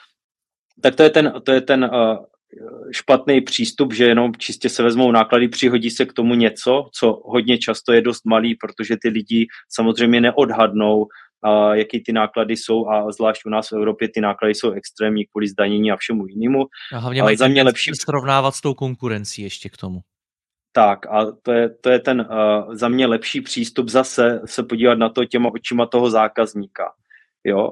Tak to je ten, to je ten uh, špatný přístup, že jenom čistě se vezmou náklady, přihodí se k tomu něco, co hodně často je dost malý, protože ty lidi samozřejmě neodhadnou, uh, jaký ty náklady jsou a zvlášť u nás v Evropě ty náklady jsou extrémní kvůli zdanění a všemu jinému. A hlavně mají za mě lepší srovnávat s tou konkurencí ještě k tomu. Tak a to je, to je ten uh, za mě lepší přístup zase se podívat na to těma očima toho zákazníka. Jo?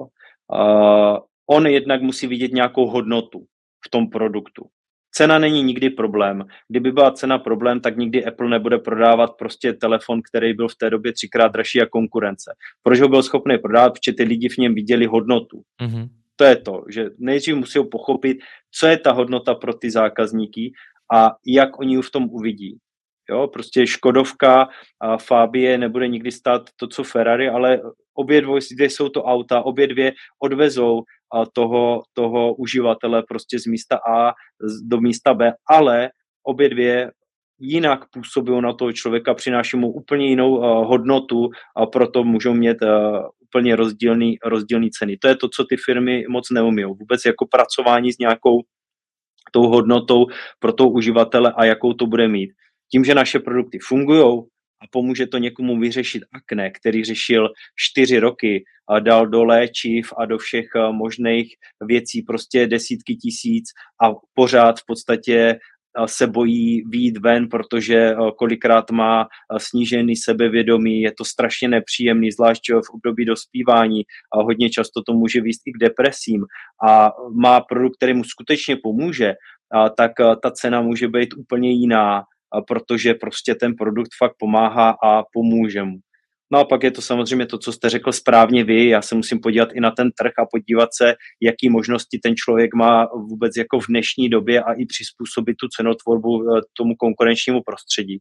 Uh, on jednak musí vidět nějakou hodnotu v tom produktu. Cena není nikdy problém. Kdyby byla cena problém, tak nikdy Apple nebude prodávat prostě telefon, který byl v té době třikrát dražší jak konkurence. Proč ho byl schopný prodávat? Protože ty lidi v něm viděli hodnotu. Mm-hmm. To je to, že nejdřív musí pochopit, co je ta hodnota pro ty zákazníky a jak oni ji v tom uvidí. Jo, prostě Škodovka a Fabie nebude nikdy stát to, co Ferrari, ale obě dvě jsou to auta, obě dvě odvezou toho, toho uživatele prostě z místa A do místa B, ale obě dvě jinak působí na toho člověka, přináší mu úplně jinou uh, hodnotu a proto můžou mít uh, úplně rozdílný, rozdílný ceny. To je to, co ty firmy moc neumí. Vůbec jako pracování s nějakou tou hodnotou pro toho uživatele a jakou to bude mít. Tím, že naše produkty fungují a pomůže to někomu vyřešit akné, který řešil čtyři roky a dal do léčiv a do všech možných věcí prostě desítky tisíc a pořád v podstatě se bojí vyjít ven, protože kolikrát má snížený sebevědomí, je to strašně nepříjemný, zvlášť v období dospívání a hodně často to může vést i k depresím a má produkt, který mu skutečně pomůže, tak ta cena může být úplně jiná, protože prostě ten produkt fakt pomáhá a pomůže mu. No a pak je to samozřejmě to, co jste řekl správně vy, já se musím podívat i na ten trh a podívat se, jaký možnosti ten člověk má vůbec jako v dnešní době a i přizpůsobit tu cenotvorbu tomu konkurenčnímu prostředí.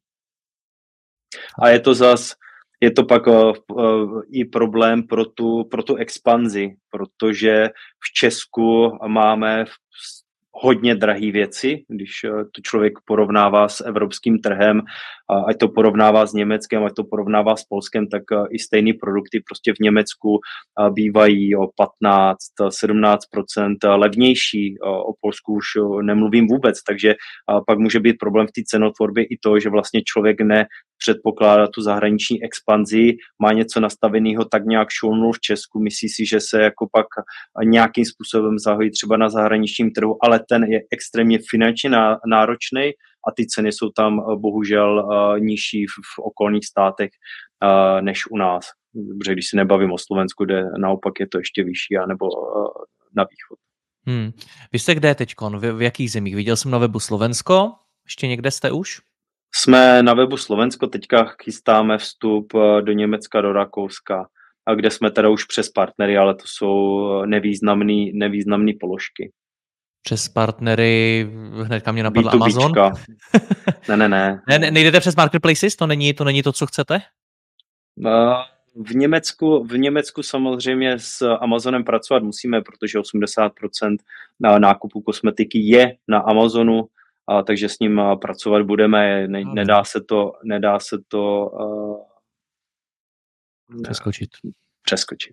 A je to zas, je to pak uh, uh, i problém pro tu, pro tu expanzi, protože v Česku máme hodně drahé věci, když to člověk porovnává s evropským trhem, ať to porovnává s Německem, ať to porovnává s Polskem, tak i stejné produkty prostě v Německu bývají o patnáct až sedmnáct procent levnější, o Polsku už nemluvím vůbec, takže pak může být problém v té cenotvorbě i to, že vlastně člověk nepředpokládá tu zahraniční expanzi, má něco nastaveného, tak nějak šulnul v Česku, myslí si, že se jako pak nějakým způsobem zahojí třeba na zahraničním trhu, ale ten je extrémně finančně náročný a ty ceny jsou tam bohužel nižší v, v okolních státech než u nás. Dobře, když se nebavím o Slovensku, kde naopak je to ještě vyšší, anebo na východ. Hmm. Vy jste kde teďkon? V, v jakých zemích? Viděl jsem na webu Slovensko. Ještě někde jste už? Jsme na webu Slovensko, teďka chystáme vstup do Německa, do Rakouska, a kde jsme teda už přes partnery, ale to jsou nevýznamný, nevýznamný položky. Přes partnery, hnedka mě napadl Amazon. ne, ne, ne. ne. Nejdete přes marketplaces? To není, to není to, co chcete? V Německu, v Německu samozřejmě s Amazonem pracovat musíme, protože osmdesát procent nákupu kosmetiky je na Amazonu, a takže s ním pracovat budeme. Ne, nedá se to, nedá se to uh, přeskočit. Přeskočit.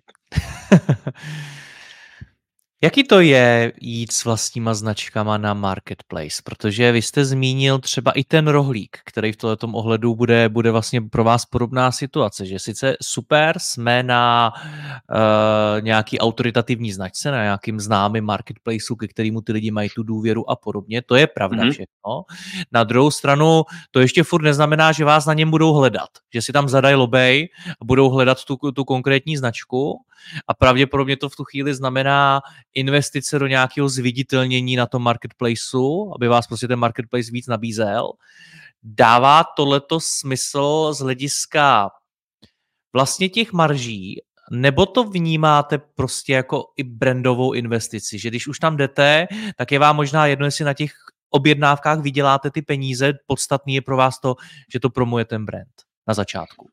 Jaký to je jít s vlastníma značkama na marketplace? Protože vy jste zmínil třeba i ten rohlík, který v tomto ohledu bude, bude vlastně pro vás podobná situace, že sice super, jsme na uh, nějaký autoritativní značce, na nějakým známým marketplaceu, ke kterému ty lidi mají tu důvěru a podobně, to je pravda mm-hmm. všechno. Na druhou stranu to ještě furt neznamená, že vás na něm budou hledat, že si tam zadají lobej a budou hledat tu, tu konkrétní značku a pravděpodobně to v tu chvíli znamená investice do nějakého zviditelnění na tom marketplaceu, aby vás prostě ten marketplace víc nabízel. Dává tohleto smysl z hlediska vlastně těch marží, nebo to vnímáte prostě jako i brandovou investici, že když už tam jdete, tak je vám možná jedno, jestli na těch objednávkách vyděláte ty peníze, podstatný je pro vás to, že to promuje ten brand na začátku?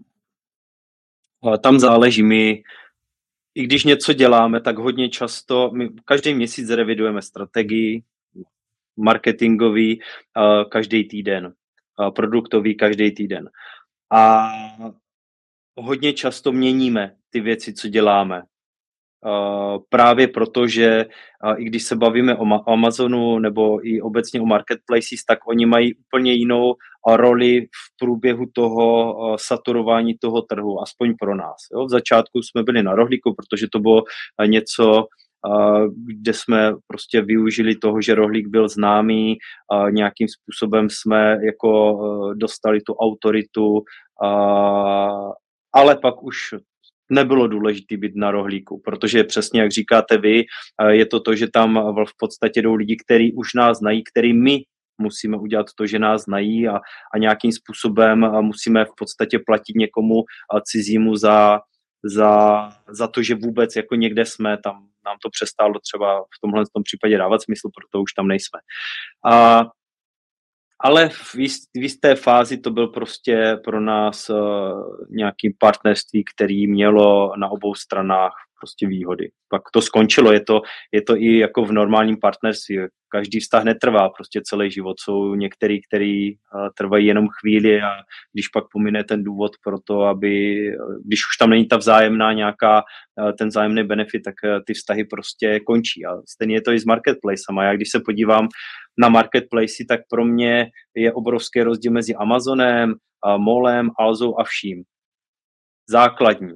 Tam záleží. My, i když něco děláme, tak hodně často, my každý měsíc revidujeme strategii, marketingový uh, každý týden, uh, produktový každý týden. A hodně často měníme ty věci, co děláme. Uh, právě proto, že uh, i když se bavíme o, Ma- o Amazonu nebo i obecně o marketplaces, tak oni mají úplně jinou uh, roli v průběhu toho uh, saturování toho trhu, aspoň pro nás. Jo? V začátku jsme byli na rohlíku, protože to bylo uh, něco, uh, kde jsme prostě využili toho, že rohlík byl známý, uh, nějakým způsobem jsme jako uh, dostali tu autoritu, uh, ale pak už nebylo důležité být na rohlíku, protože přesně jak říkáte vy, je to to, že tam v podstatě jdou lidi, kteří už nás znají, který my musíme udělat to, že nás znají a, a nějakým způsobem musíme v podstatě platit někomu cizímu za, za, za to, že vůbec jako někde jsme, tam nám to přestálo třeba v tomhle tom případě dávat smysl, proto už tam nejsme. A ale v, jist, v jisté fázi to byl prostě pro nás uh, nějaký partnerství, který mělo na obou stranách prostě výhody. Pak to skončilo, je to, je to i jako v normálním partnerství. Každý vztah netrvá prostě celý život. Jsou některý, který uh, trvají jenom chvíli a když pak pomine ten důvod pro to, aby, když už tam není ta vzájemná nějaká, uh, ten vzájemný benefit, tak uh, ty vztahy prostě končí. A stejně je to i s marketplacema. Já když se podívám na marketplace, tak pro mě je obrovský rozdíl mezi Amazonem, Molem, Alzou a vším. Základní.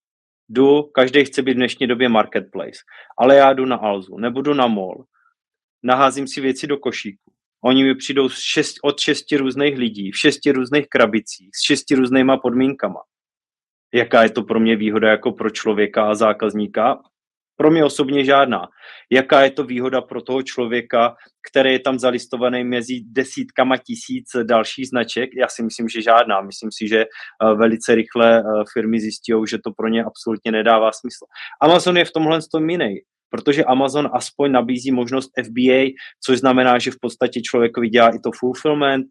Jdu, každý chce být v dnešní době marketplace, ale já jdu na Alzu, nebudu na Mol. Naházím si věci do košíku. Oni mi přijdou z šest, od šesti různých lidí, v šesti různých krabicích, s šesti různýma podmínkama. Jaká je to pro mě výhoda jako pro člověka a zákazníka? Pro mě osobně žádná. Jaká je to výhoda pro toho člověka, který je tam zalistovaný mezi desítkama tisíc dalších značek? Já si myslím, že žádná. Myslím si, že velice rychle firmy zjistí, že to pro ně absolutně nedává smysl. Amazon je v tomhle tom jiný, protože Amazon aspoň nabízí možnost F B A, což znamená, že v podstatě člověkovi dělá i to fulfillment,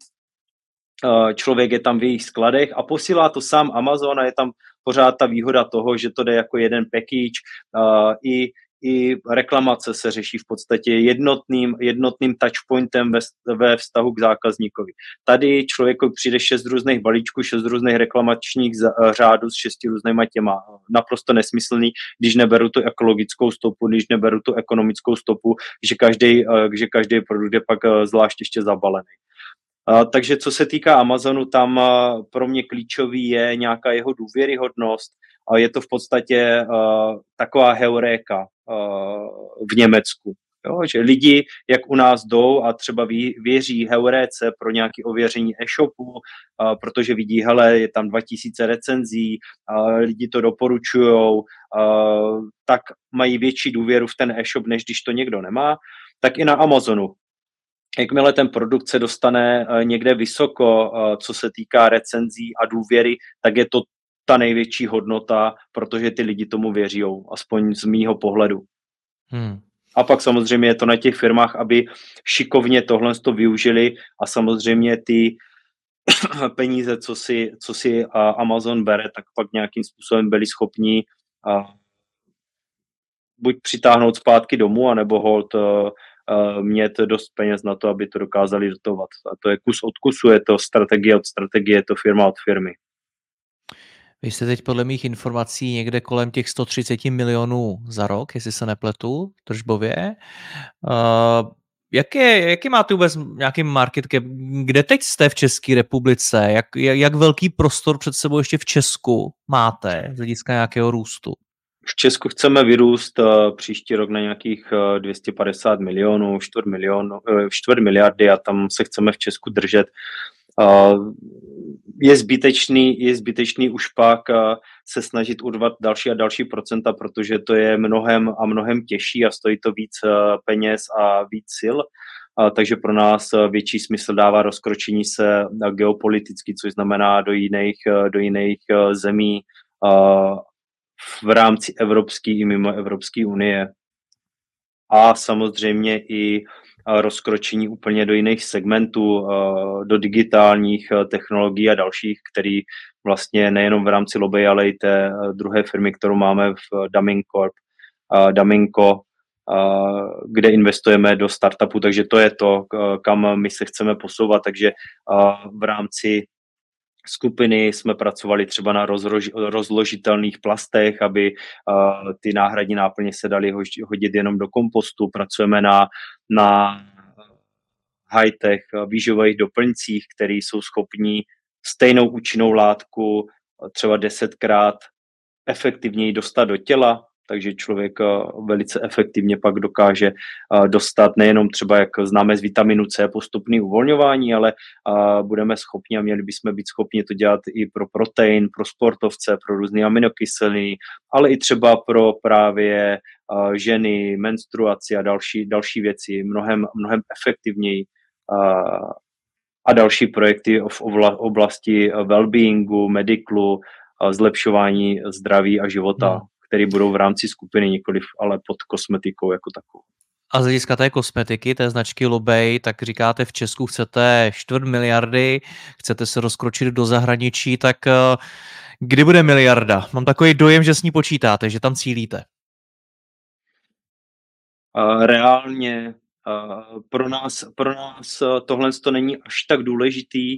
člověk je tam v jejich skladech a posílá to sám Amazon a je tam pořád ta výhoda toho, že to jde jako jeden package, uh, i, i reklamace se řeší v podstatě jednotným, jednotným touchpointem ve, ve vztahu k zákazníkovi. Tady člověku přijde šest různých balíčků, šest různých reklamačních řádů s šesti různýma těma. Naprosto nesmyslný, když neberu tu ekologickou stopu, když neberu tu ekonomickou stopu, že každý, uh, že každý produkt je pak uh, zvlášť ještě zabalený. Uh, takže co se týká Amazonu, tam uh, pro mě klíčový je nějaká jeho důvěryhodnost. Uh, je to v podstatě uh, taková heuréka uh, v Německu. Jo? Že lidi, jak u nás jdou a třeba ví, věří heuréce pro nějaké ověření e-shopu, uh, protože vidí, hele, je tam dva tisíce recenzí, uh, lidi to doporučujou, uh, tak mají větší důvěru v ten e-shop, než když to někdo nemá, tak i na Amazonu. Jakmile ten produkt se dostane někde vysoko, co se týká recenzí a důvěry, tak je to ta největší hodnota, protože ty lidi tomu věří, aspoň z mýho pohledu. Hmm. A pak samozřejmě je to na těch firmách, aby šikovně tohle to využili a samozřejmě ty peníze, co si, co si Amazon bere, tak pak nějakým způsobem byli schopni buď přitáhnout zpátky domů, anebo hold mít dost peněz na to, aby to dokázali dotovat. A to je kus od kusu, je to strategie od strategie, je to firma od firmy. Vy jste teď podle mých informací někde kolem těch sto třicet milionů za rok, jestli se nepletu, tržbově. Uh, jaké, jaký máte vůbec nějaký market cap? Kde teď jste v České republice? Jak, jak velký prostor před sebou ještě v Česku máte z hlediska nějakého růstu? V Česku chceme vyrůst uh, příští rok na nějakých uh, dvě stě padesát milionů, čtvrt, milionu, uh, čtvrt miliardy a tam se chceme v Česku držet. Uh, je zbytečný, je zbytečný už pak uh, se snažit urvat další a další procenta, protože to je mnohem a mnohem těžší a stojí to víc uh, peněz a víc sil. Uh, takže pro nás uh, větší smysl dává rozkročení se uh, geopoliticky, což znamená do jiných, uh, do jiných uh, zemí uh, v rámci Evropské i mimo Evropské unie. A samozřejmě i rozkročení úplně do jiných segmentů, do digitálních technologií a dalších, který vlastně nejenom v rámci lobby, ale i té druhé firmy, kterou máme v Damin Corp, Daminko, kde investujeme do startupu, takže to je to, kam my se chceme posouvat, takže v rámci skupiny jsme pracovali třeba na rozlož, rozložitelných plastech, aby uh, ty náhradní náplně se daly hodit jenom do kompostu. Pracujeme na, na high-tech výživových doplňcích, které jsou schopní stejnou účinnou látku třeba desetkrát efektivněji dostat do těla, takže člověk velice efektivně pak dokáže dostat nejenom třeba, jak známe z vitaminu C, postupný uvolňování, ale budeme schopni a měli bychom být schopni to dělat i pro protein, pro sportovce, pro různé aminokyseliny, ale i třeba pro právě ženy, menstruaci a další, další věci mnohem, mnohem efektivněji. A další projekty v oblasti wellbeingu, mediclu, zlepšování zdraví a života, hmm. které budou v rámci skupiny, nikoliv ale pod kosmetikou jako takovou. A z hlediska té kosmetiky, té značky Lobej, tak říkáte, v Česku chcete čtvrt miliardy, chcete se rozkročit do zahraničí, tak kdy bude miliarda? Mám takový dojem, že s ní počítáte, že tam cílíte. Uh, reálně uh, pro nás, pro nás tohle to není až tak důležitý,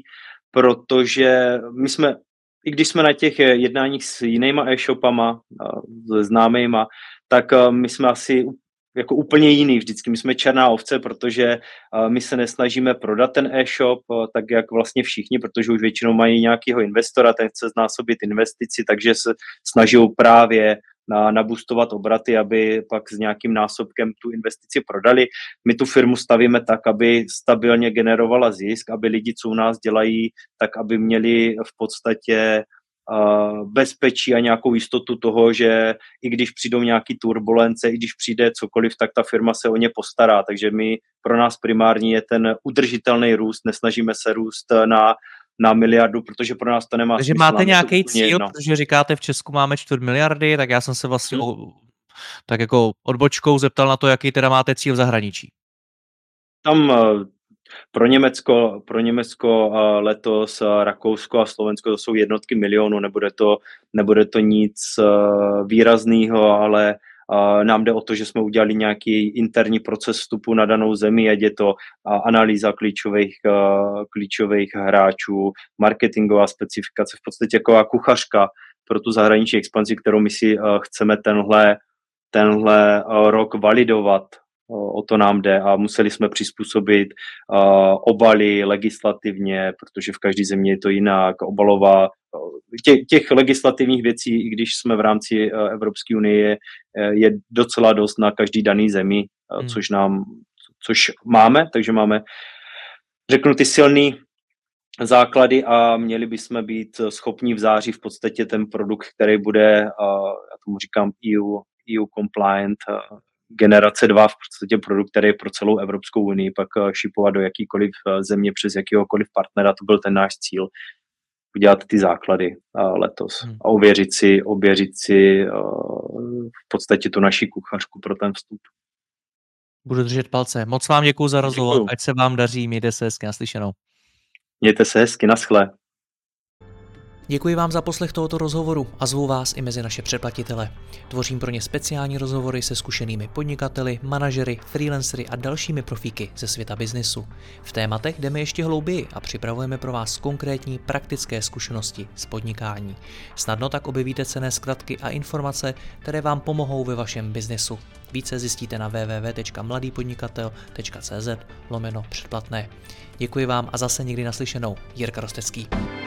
protože my jsme i když jsme na těch jednáních s jinýma e-shopama, se známejma, tak my jsme asi jako úplně jiný vždycky. My jsme černá ovce, protože my se nesnažíme prodat ten e-shop tak, jak vlastně všichni, protože už většinou mají nějakého investora, ten chce znásobit investici, takže se snaží právě na, nabustovat obraty, aby pak s nějakým násobkem tu investici prodali. My tu firmu stavíme tak, aby stabilně generovala zisk, aby lidi, co u nás dělají, tak aby měli v podstatě uh, bezpečí a nějakou jistotu toho, že i když přijdou nějaký turbulence, i když přijde cokoliv, tak ta firma se o ně postará. Takže my, pro nás primární je ten udržitelný růst, nesnažíme se růst na na miliardu, protože pro nás to nemá Takže smysl. Takže máte nějaký cíl, jedno. Protože říkáte, v Česku máme čtvrt miliardy, tak já jsem se vlastně hmm. o, tak jako odbočkou zeptal na to, jaký teda máte cíl v zahraničí. Tam pro Německo, pro Německo letos, Rakousko a Slovensko to jsou jednotky milionů, nebude to, nebude to nic výrazného, ale nám jde o to, že jsme udělali nějaký interní proces vstupu na danou zemi, ať je to analýza klíčových, klíčových hráčů, marketingová specifikace, v podstatě jako kuchařka pro tu zahraniční expanzi, kterou my si chceme tenhle, tenhle rok validovat. O to nám jde a museli jsme přizpůsobit uh, obaly legislativně, protože v každé zemi je to jinak, obalová. Těch, těch legislativních věcí, i když jsme v rámci uh, Evropské unie, je docela dost na každý daný zemi, uh, hmm. což nám, což máme, takže máme, řeknu, ty silný základy a měli bychom být schopni v září v podstatě ten produkt, který bude, uh, já tomu říkám E U, E U compliant, uh, generace dva, v podstatě produkt, který je pro celou Evropskou unii, pak šipovat do jakýkoliv země přes jakýhokoliv partnera, to byl ten náš cíl, udělat ty základy letos hmm. a ověřit si, ověřit si v podstatě tu naši kuchařku pro ten vstup. Budu držet palce. Moc vám děkuju za rozhovor, děkuju. Ať se vám daří, mějte se hezky, naslyšenou. Mějte se hezky, naschle. Děkuji vám za poslech tohoto rozhovoru a zvu vás i mezi naše předplatitele. Tvořím pro ně speciální rozhovory se zkušenými podnikateli, manažery, freelancery a dalšími profíky ze světa biznisu. V tématech jdeme ještě hlouběji a připravujeme pro vás konkrétní praktické zkušenosti z podnikání. Snadno tak objevíte cenné zkratky a informace, které vám pomohou ve vašem biznesu. Více zjistíte na w w w tečka mladý podnikatel tečka c z lomeno předplatné. Děkuji vám a zase někdy naslyšenou. Jirka Rostecký.